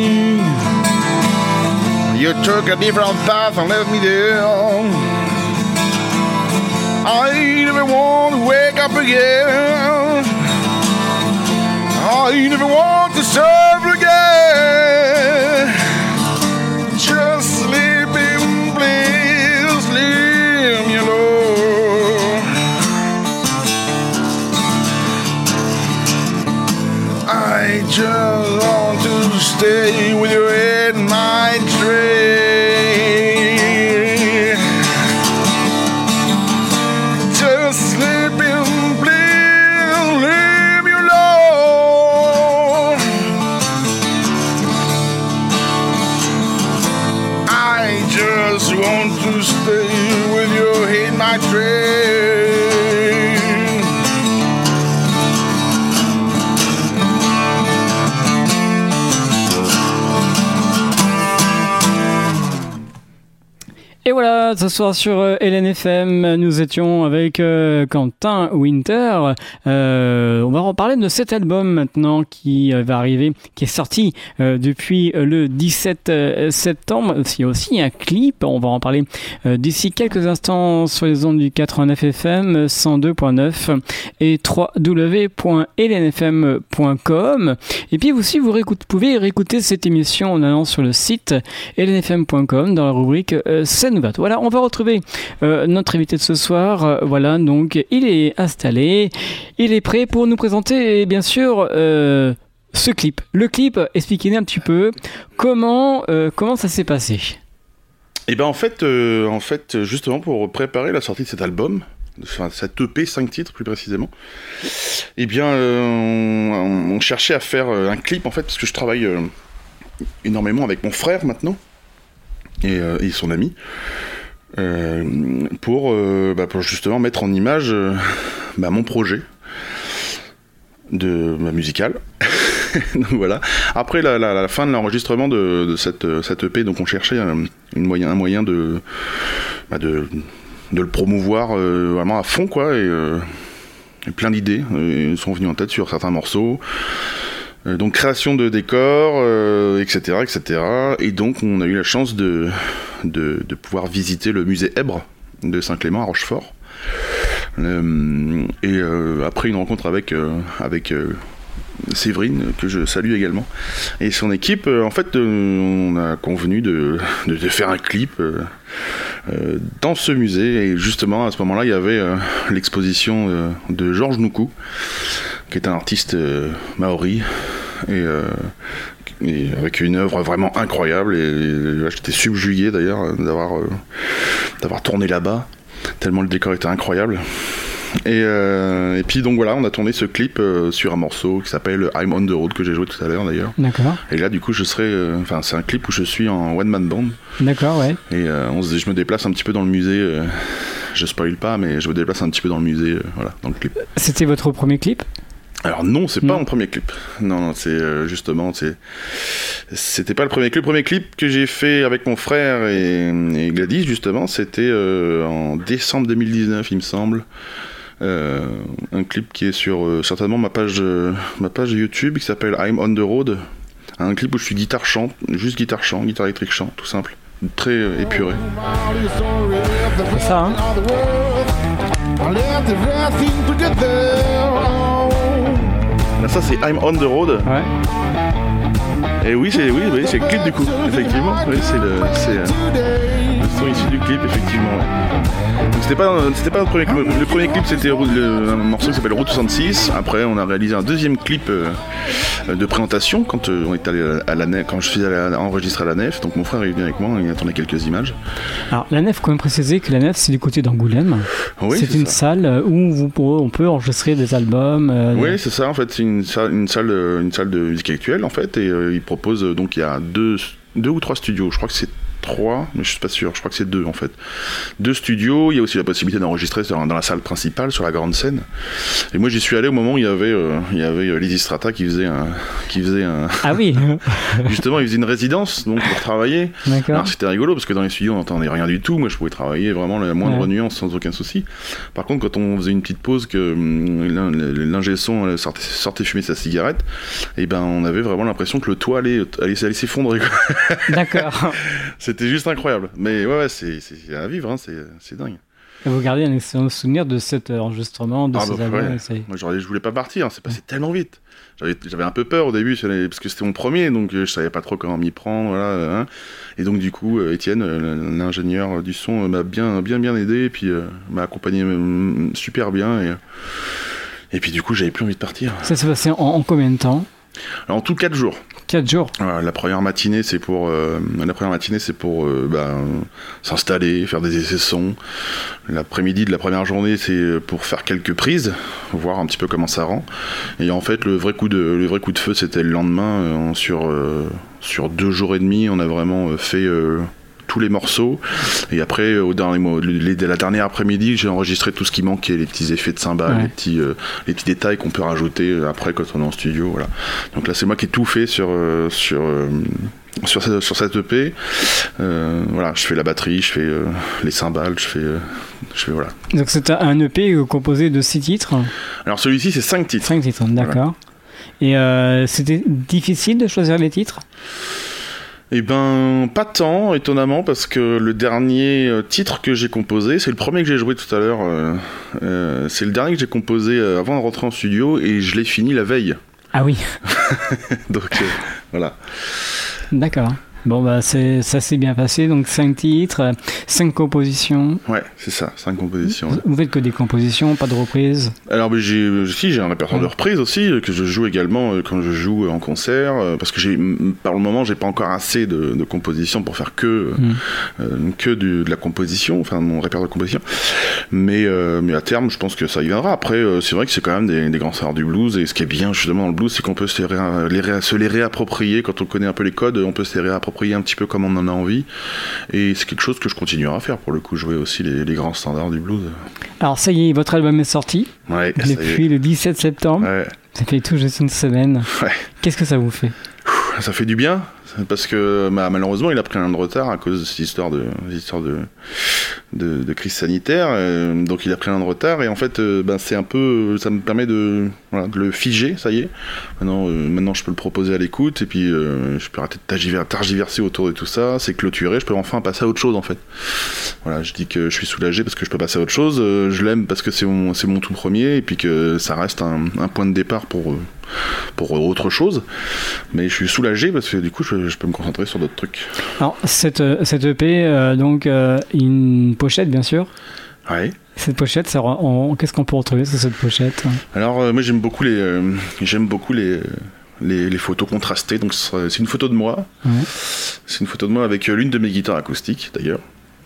You took a different path and let me down. I never want to wake up again. I never want to serve again. Just sleep in bliss, leave me alone. I just want to stay with you in my dream. Just sleep in bliss, leave me alone. I just want to stay with you in my dream. Et voilà, ce soir sur LNFM, nous étions avec Quentin Winter. On va reparler de cet album maintenant qui va arriver, qui est sorti depuis le 17 septembre. Il y a aussi un clip, on va en parler d'ici quelques instants sur les ondes du 89 FM, 102.9 et www.lnfm.com. Et puis aussi, vous pouvez réécouter cette émission en allant sur le site lnfm.com dans la rubrique Scène ouverte. Voilà, on va retrouver notre invité de ce soir. Voilà, donc il est installé, il est prêt pour nous présenter, bien sûr, ce clip. Le clip, expliquez-nous un petit peu comment ça s'est passé. Et ben en fait, justement pour préparer la sortie de cet album, enfin cette EP 5 titres plus précisément, eh bien on cherchait à faire un clip en fait parce que je travaille énormément avec mon frère maintenant et son ami pour justement mettre en image mon projet de musical. Donc voilà. Après la fin de l'enregistrement de cette EP, donc on cherchait un moyen de le promouvoir vraiment à fond quoi, et plein d'idées sont venues en tête sur certains morceaux. Donc création de décors, etc. Et donc on a eu la chance de pouvoir visiter le musée Èbre de Saint-Clément à Rochefort. Après une rencontre avec Séverine, que je salue également, et son équipe, en fait on a convenu de faire un clip dans ce musée. Et justement à ce moment-là il y avait l'exposition de Georges Noukou, qui est un artiste maori, et avec une œuvre vraiment incroyable, et là j'étais subjugué d'ailleurs d'avoir tourné là-bas, tellement le décor était incroyable. Et puis donc voilà, on a tourné ce clip sur un morceau qui s'appelle I'm on the Road, que j'ai joué tout à l'heure d'ailleurs. D'accord. Et là du coup c'est un clip où je suis en one man band. D'accord, ouais. Et je me déplace un petit peu dans le musée, je spoil pas, mais je me déplace un petit peu dans le musée, voilà, dans le clip. C'était votre premier clip ? Alors non, c'est pas mon premier clip. Non, c'est c'était pas le premier clip. Le premier clip que j'ai fait avec mon frère et Gladys, justement, c'était en décembre 2019, il me semble. Un clip qui est sur certainement ma page YouTube, qui s'appelle I'm on the Road. Un clip où je suis guitare guitare électrique chant, tout simple, très épuré. C'est ça, hein. Là, ça c'est I'm on the Road. Ouais. Et oui, c'est le clip du coup, effectivement. Oui, c'est le son issu du clip, effectivement. Ouais. Donc c'était pas le premier clip. Le premier clip c'était un morceau qui s'appelle Route 66. Après on a réalisé un deuxième clip de présentation quand on est allé à la nef, quand je suis allé enregistrer à la nef. Donc mon frère est venu avec moi, il a tourné quelques images. Alors la nef, quand même préciser que la nef c'est du côté d'Angoulême. Oui, c'est une salle où on peut enregistrer des albums. Oui, c'est ça en fait, c'est une salle de musique actuelle en fait, et il propose, donc il y a deux ou trois studios, je crois que c'est 3, mais je suis pas sûr, je crois que c'est 2 en fait. 2 studios, il y a aussi la possibilité d'enregistrer dans la salle principale, sur la grande scène. Et moi j'y suis allé au moment où il y avait Lizzy Strata qui faisait un Ah oui. Justement, il faisait une résidence donc pour travailler. D'accord. Alors c'était rigolo parce que dans les studios on n'entendait rien du tout, moi je pouvais travailler vraiment la moindre nuance sans aucun souci. Par contre quand on faisait une petite pause, que l'ingé son sortait fumer sa cigarette, et ben on avait vraiment l'impression que le toit allait s'effondrer. D'accord. C'était juste incroyable. Mais ouais, c'est à vivre, hein, c'est dingue. Vous gardez un excellent souvenir de cet enregistrement, de ces albums. Ouais. Moi, je voulais pas partir, c'est passé tellement vite. J'avais un peu peur au début, parce que c'était mon premier, donc je savais pas trop comment m'y prendre, voilà. Hein. Et donc du coup, Étienne, l'ingénieur du son, m'a bien aidé, et puis m'a accompagné super bien, et puis du coup, j'avais plus envie de partir. Ça s'est passé en combien de temps ? Alors, en tout 4 jours. 4 jours. La première matinée, c'est pour s'installer, faire des essais son. L'après-midi de la première journée, c'est pour faire quelques prises, voir un petit peu comment ça rend. Et en fait, le vrai coup de feu, c'était le lendemain. Sur 2 jours et demi, on a vraiment fait tous les morceaux. Et après, la dernière après-midi, j'ai enregistré tout ce qui manquait, les petits effets de cymbales, les petits détails qu'on peut rajouter après quand on est en studio. Voilà. Donc là, c'est moi qui ai tout fait sur cette EP. Voilà, je fais la batterie, je fais les cymbales, je fais voilà. Donc c'est un EP composé de 6 titres. Alors celui-ci, c'est 5 titres. 5 titres, d'accord. Voilà. Et c'était difficile de choisir les titres ? Eh ben, pas tant, étonnamment, parce que le dernier titre que j'ai composé, c'est le premier que j'ai joué tout à l'heure, c'est le dernier que j'ai composé avant de rentrer en studio, et je l'ai fini la veille. Ah oui. Donc, voilà. D'accord. Bon, bah, ça s'est bien passé, donc 5 titres, 5 compositions. Ouais, c'est ça, 5 compositions. Vous faites que des compositions, pas de reprises ? Alors, mais j'ai un répertoire de reprises aussi, que je joue également quand je joue en concert, parce que par le moment, j'ai pas encore assez de compositions pour faire que de la composition, enfin, mon répertoire de composition. Mais à terme, je pense que ça y viendra. Après, c'est vrai que c'est quand même des grands stars du blues, et ce qui est bien justement dans le blues, c'est qu'on peut se les réapproprier. Quand on connaît un peu les codes, on peut se les réapproprier un petit peu comme on en a envie, et c'est quelque chose que je continuerai à faire, pour le coup, jouer aussi les grands standards du blues. Alors ça y est, votre album est sorti depuis le 17 septembre. Ouais. Ça fait tout juste une semaine. Ouais. Qu'est-ce que ça vous fait ? Ça fait du bien, parce que malheureusement il a pris un an de retard à cause de cette histoire de crise sanitaire, donc il a pris un an de retard, et en fait c'est un peu, ça me permet de le figer, ça y est. Maintenant je peux le proposer à l'écoute, et puis je peux arrêter de tergiverser autour de tout ça, c'est clôturé, je peux enfin passer à autre chose en fait. Voilà, je dis que je suis soulagé parce que je peux passer à autre chose, je l'aime parce que c'est mon tout premier, et puis que ça reste un point de départ pour autre chose, mais je suis soulagé parce que du coup je peux me concentrer sur d'autres trucs. Alors cette EP, donc une pochette bien sûr. Ouais. Cette pochette, qu'est-ce qu'on peut retrouver sur cette pochette ? Alors moi j'aime beaucoup les photos contrastées, donc c'est une photo de moi. Ouais. C'est une photo de moi avec l'une de mes guitares acoustiques d'ailleurs.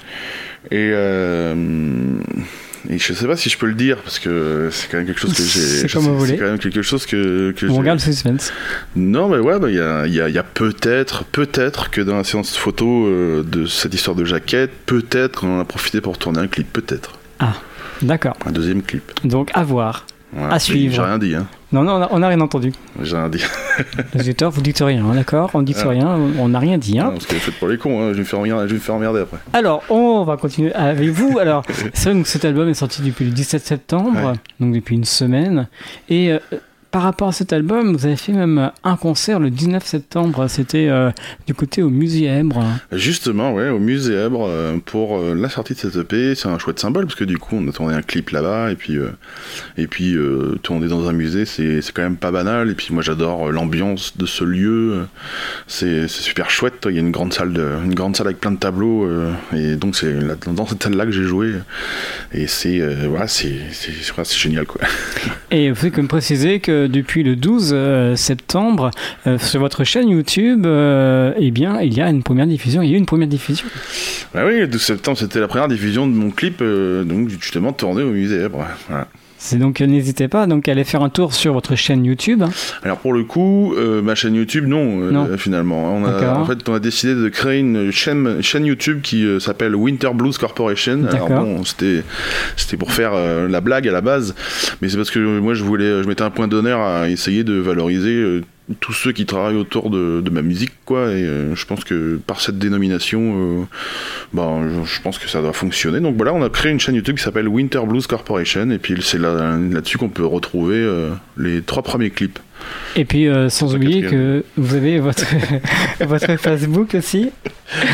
Et je sais pas si je peux le dire, parce que c'est quand même quelque chose que j'ai. C'est comme vous voulez. C'est quand même quelque chose que on regarde le suspense. Non, mais ouais, il y a peut-être que dans la séance photo de cette histoire de jaquette, peut-être qu'on en a profité pour tourner un clip, peut-être. Ah, d'accord. Un deuxième clip. Donc à voir. Voilà. À suivre. J'ai rien dit, hein. Non, on n'a rien entendu. J'ai rien dit. Les auditeurs, vous dites rien, d'accord ? On dit rien, on n'a rien dit. Hein. Non, parce que vous faites pour les cons, hein. Je vais me faire emmerder après. Alors, on va continuer avec vous. Alors, c'est vrai que cet album est sorti depuis le 17 septembre, donc depuis une semaine. Et par rapport à cet album, vous avez fait même un concert le 19 septembre. C'était du côté au Musée Èbre. Justement, ouais, au Musée Èbre pour la sortie de cette EP. C'est un chouette symbole parce que du coup, on a tourné un clip là-bas, et puis tourner dans un musée, c'est quand même pas banal. Et puis moi, j'adore l'ambiance de ce lieu. C'est super chouette. Il y a une grande salle avec plein de tableaux, et donc c'est dans cette salle-là que j'ai joué. Et c'est génial, quoi. Et vous pouvez comme préciser que depuis le 12 septembre, sur votre chaîne YouTube, eh bien, il y a une première diffusion. Il y a eu une première diffusion. Bah oui, le 12 septembre, c'était la première diffusion de mon clip, donc justement tourné au Musée Èbre. Voilà. C'est donc, n'hésitez pas donc, à aller faire un tour sur votre chaîne YouTube. Alors pour le coup, ma chaîne YouTube, non. Finalement. En fait, on a décidé de créer une chaîne YouTube qui s'appelle Winter Blues Corporation. D'accord. Alors bon, c'était pour faire la blague à la base, mais c'est parce que moi je mettais un point d'honneur à essayer de valoriser tous ceux qui travaillent autour de ma musique, quoi, et je pense que par cette dénomination, je pense que ça doit fonctionner. Donc voilà, on a créé une chaîne YouTube qui s'appelle Winter Blues Corporation, et puis c'est là-dessus qu'on peut retrouver les 3 premiers clips. Et puis sans oublier que vous avez votre Facebook aussi.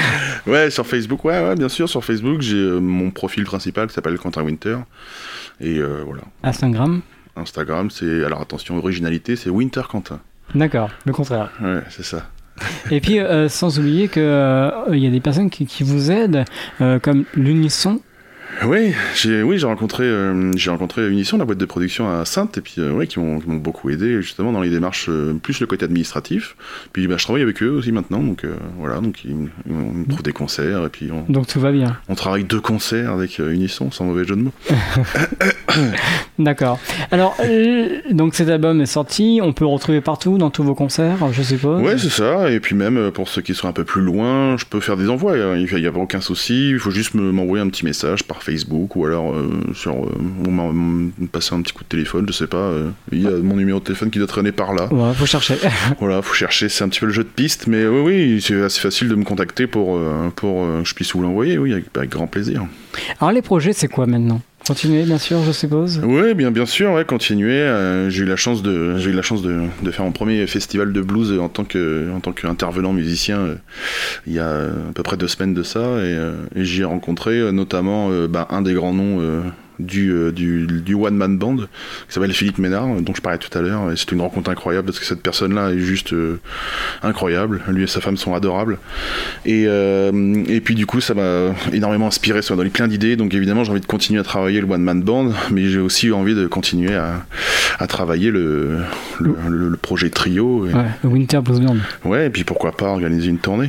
Ouais, sur Facebook, ouais, bien sûr, sur Facebook, j'ai mon profil principal qui s'appelle Quentin Winter. Et voilà. Instagram, c'est, alors attention, originalité, c'est Winter Quentin. D'accord, le contraire. Ouais, c'est ça. Et puis, sans oublier qu'il y a des personnes qui vous aident, comme l'Unisson. Oui, j'ai rencontré Unisson, la boîte de production à Saintes, et puis qui m'ont beaucoup aidé justement dans les démarches, plus le côté administratif. Puis je travaille avec eux aussi maintenant, donc voilà, donc ils me trouvent des concerts, et puis donc tout va bien. On travaille 2 concerts avec Unisson, sans mauvais jeu de mots. D'accord. Alors, donc cet album est sorti, on peut le retrouver partout, dans tous vos concerts, je suppose. Ouais, c'est ça, et puis même pour ceux qui sont un peu plus loin, je peux faire des envois, il n'y a pas aucun souci, il faut juste m'envoyer un petit message par Facebook, ou alors passer un petit coup de téléphone, je sais pas, il y a mon numéro de téléphone qui doit traîner par là. Ouais, faut chercher. Voilà, faut chercher, c'est un petit peu le jeu de piste, mais oui, c'est assez facile de me contacter pour que je puisse vous l'envoyer, oui, avec grand plaisir. Alors les projets, c'est quoi maintenant ? Continuer, bien sûr, je suppose. Oui, bien sûr, ouais, continuer. J'ai eu la chance de faire mon premier festival de blues en tant qu'intervenant musicien il y a à peu près 2 semaines de ça, et j'y ai rencontré notamment un des grands noms du One Man Band, qui s'appelle Philippe Ménard, dont je parlais tout à l'heure, et c'était une rencontre incroyable parce que cette personne-là est juste incroyable. Lui et sa femme sont adorables, et puis du coup ça m'a énormément inspiré, ça m'a donné plein d'idées, donc évidemment j'ai envie de continuer à travailler le One Man Band, mais j'ai aussi envie de continuer à travailler le projet trio, le Winter Blues Band. Ouais, et puis pourquoi pas organiser une tournée.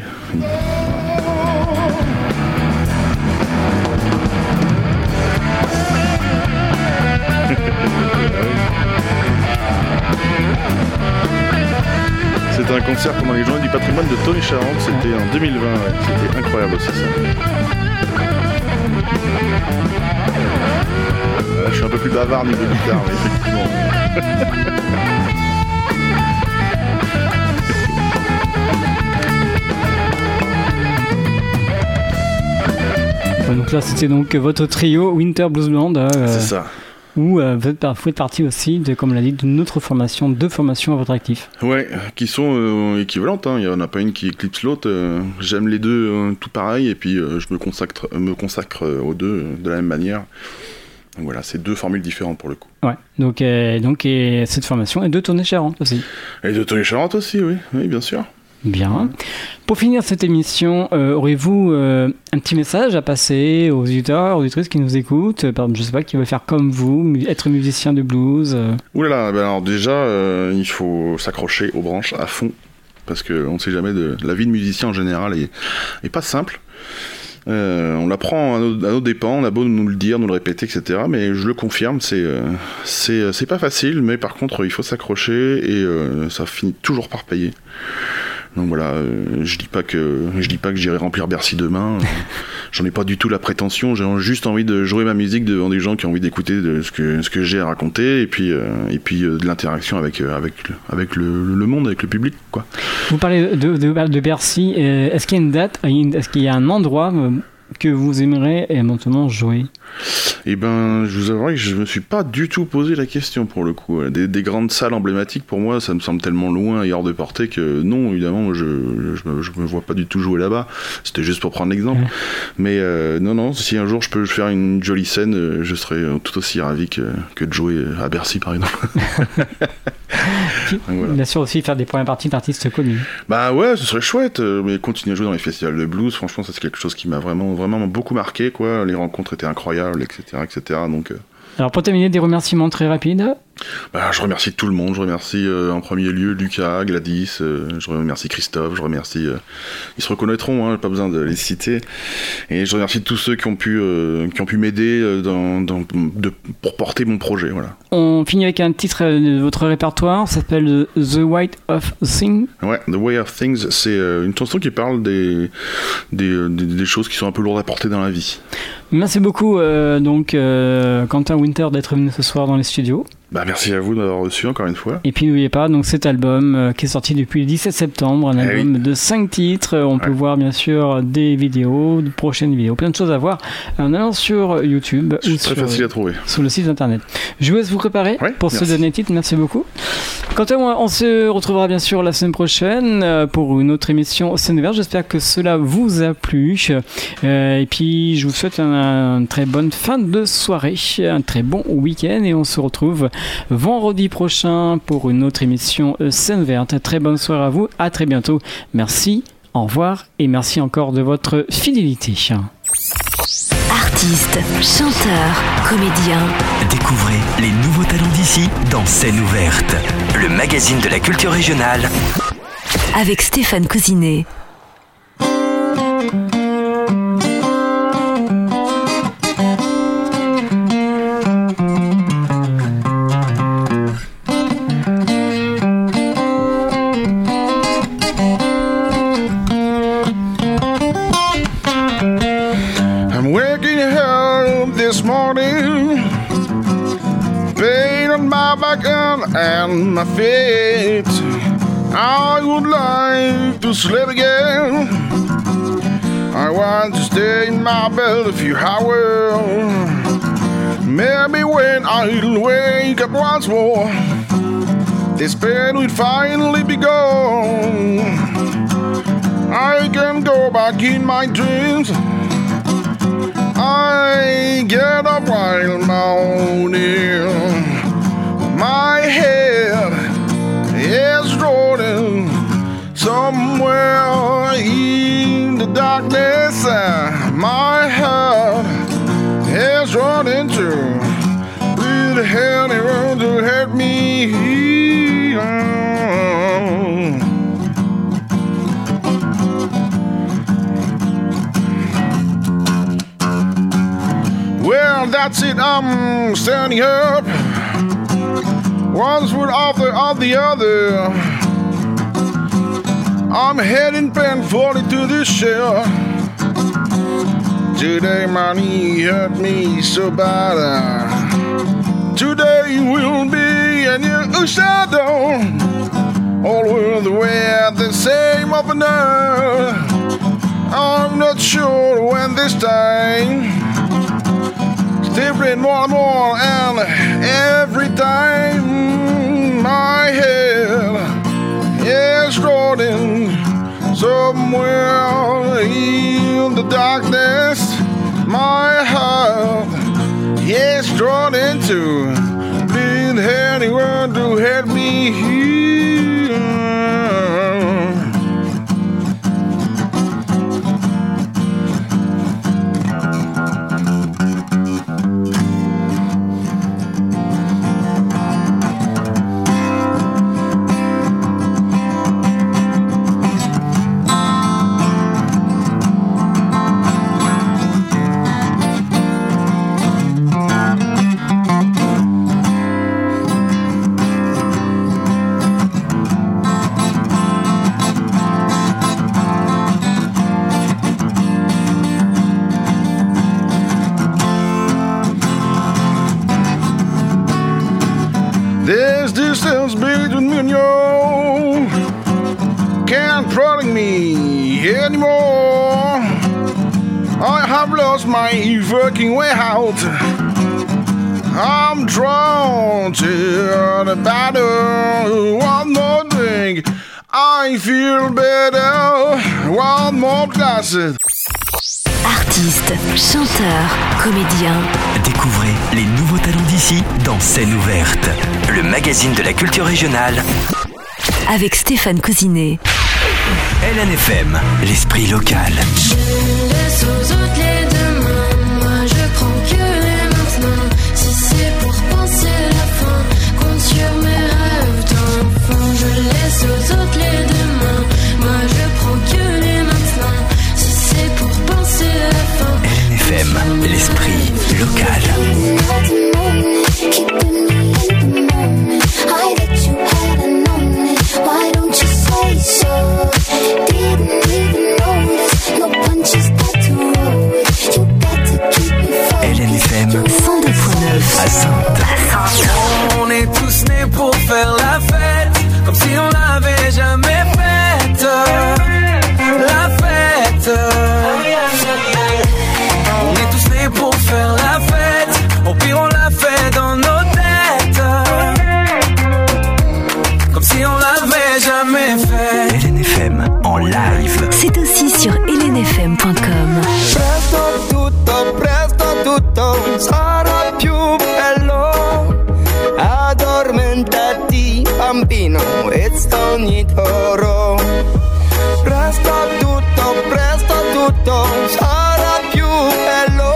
C'était un concert pendant les Journées du patrimoine de Tony Charente, c'était en 2020, ouais. C'était incroyable aussi ça. Je suis un peu plus bavard niveau guitare, mais effectivement. Donc là c'était donc votre trio Winter Blues Band. C'est ça. Où vous êtes partie aussi, comme on l'a dit, d'une autre formation, 2 formations à votre actif. Ouais, qui sont équivalentes, hein. Il n'y en a pas une qui éclipse l'autre. J'aime les deux tout pareil, et puis je me consacre aux deux de la même manière. Donc voilà, c'est 2 formules différentes pour le coup. Ouais, donc cette formation est de Tony Charente aussi. Et de Tony Charente aussi, oui, bien sûr. Bien. Pour finir cette émission, aurez-vous un petit message à passer aux auditeurs, auditrices qui nous écoutent, par exemple, je sais pas, qui veulent faire comme vous, être musicien de blues Ouh là là, alors déjà, il faut s'accrocher aux branches à fond, parce qu'on ne sait jamais, la vie de musicien en général est pas simple. On l'apprend à nos dépens, on a beau nous le dire, nous le répéter, etc. Mais je le confirme, c'est pas facile, mais par contre, il faut s'accrocher et ça finit toujours par payer. Donc voilà, je dis pas que j'irai remplir Bercy demain. J'en ai pas du tout la prétention. J'ai juste envie de jouer ma musique devant des gens qui ont envie d'écouter ce que j'ai à raconter, et puis de l'interaction avec le monde, avec le public, quoi. Vous parlez de Bercy. Est-ce qu'il y a une date, est-ce qu'il y a un endroit que vous aimeriez éventuellement jouer? Eh ben, je vous avouerai que je me suis pas du tout posé la question pour le coup. Des grandes salles emblématiques, pour moi, ça me semble tellement loin et hors de portée que non, évidemment, je me vois pas du tout jouer là-bas. C'était juste pour prendre l'exemple. Mais non, si un jour je peux faire une jolie scène, je serais tout aussi ravi que de jouer à Bercy, par exemple. Voilà. Bien sûr aussi faire des premières parties d'artistes connus. Bah ouais, ce serait chouette, mais continuer à jouer dans les festivals de blues, franchement, ça c'est quelque chose qui m'a vraiment beaucoup marqué, quoi. Les rencontres étaient incroyables, etc. Donc, Alors pour terminer, des remerciements très rapides. Je remercie tout le monde. Je remercie en premier lieu Lucas, Gladys, je remercie Christophe, je remercie... ils se reconnaîtront, hein, pas besoin de les citer. Et je remercie tous ceux qui ont pu m'aider pour porter mon projet. Voilà. On finit avec un titre de votre répertoire, ça s'appelle The Way of Things. Ouais, The Way of Things, c'est une chanson qui parle des choses qui sont un peu lourdes à porter dans la vie. Merci beaucoup Quentin Winter d'être venu ce soir dans les studios. Merci à vous de m'avoir reçu encore une fois. Et puis n'oubliez pas, donc cet album qui est sorti depuis le 17 septembre, un album de 5 titres. On peut voir bien sûr des vidéos, de prochaines vidéos, plein de choses à voir en allant sur YouTube ou très facile à trouver. Sur le site internet. Je vous laisse vous préparer pour ce dernier titre. Merci beaucoup. Quant à moi, on se retrouvera bien sûr la semaine prochaine pour une autre émission Scène Ouverte. J'espère que cela vous a plu. Et puis je vous souhaite une très bonne fin de soirée, un très bon week-end et on se retrouve vendredi prochain pour une autre émission Scène Verte. Très bonne soirée à vous, à très bientôt. Merci, au revoir et merci encore de votre fidélité. Artistes, chanteurs, comédiens. Découvrez les nouveaux talents d'ici dans Scène Ouverte, le magazine de la culture régionale. Avec Stéphane Cousinet. And my feet, I would like to sleep again. I want to stay in my bed a few hours. Maybe when I'll wake up once more, this pain will finally be gone. I can go back in my dreams. I get up while moaning. My head is rolling somewhere in the darkness. My heart is running too. With anyone to help me. Well, that's it. I'm standing up. One foot after the other. I'm heading painfully to the shell. Today my knee hurt me so bad. Today will be a new shadow. All will wear the same open earth. I'm not sure when this time. Different more and more, and every time my head is rolling somewhere in the darkness. My heart is drawn into. Need anyone to help me here. There's distance between me and you. Can't protect me anymore. I have lost my fucking way out. I'm drawn to the battle. One more drink, I feel better. One more glass. Artistes, chanteurs, comédiens. Découvrez les nouveaux talents d'ici dans Scène Ouverte, le magazine de la culture régionale. Avec Stéphane Cousinet. LNFM, l'esprit local. Je laisse aux autres les demain, moi je prends que les maintenant. Si c'est pour penser la fin, compte sur mes rêves d'enfant. Je laisse aux autres les demain, moi je prends que les maintenant. Si c'est pour penser la fin. LNFM, l'esprit local. Why don't you say so? Didn't even notice. No punches got to roll. You got to keep me focused. live. C'est aussi sur helenfm.com. Presto tutto sarà più bello. Addormentati bambino e ogni toro. Presto tutto sarà più bello.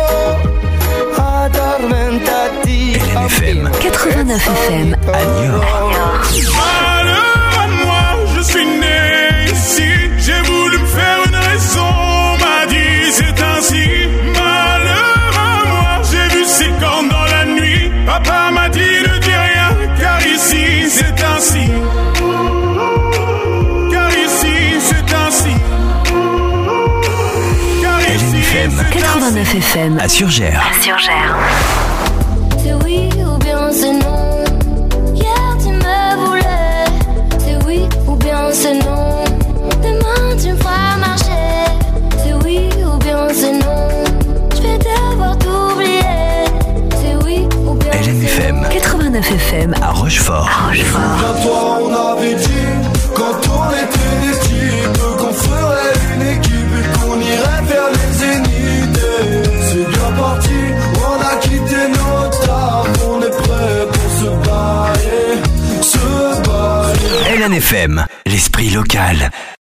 Addormentati LNFM 89 FM à Niort. Malheur à moi, je suis né ici. J'ai voulu me faire une raison, m'a dit c'est ainsi. Malheur à moi, j'ai vu ses cornes dans la nuit. Papa m'a dit ne dis rien, car ici c'est ainsi. Car ici c'est ainsi. Car ici LNFM c'est 89 FM à Surgères. C'est oui ou bien c'est non. Hier tu me voulais. C'est oui ou bien c'est non. Demain tu me feras marcher. C'est oui ou bien c'est non. Je vais devoir t'oublier. C'est oui ou bien c'est LNFM 89 FM à Rochefort. Toi on avait dit quand on était des types qu'on ferait une équipe et qu'on irait vers les zéniths. C'est bien parti, on a quitté nos tables, on est prêt pour se bailler. LNFM, l'esprit local.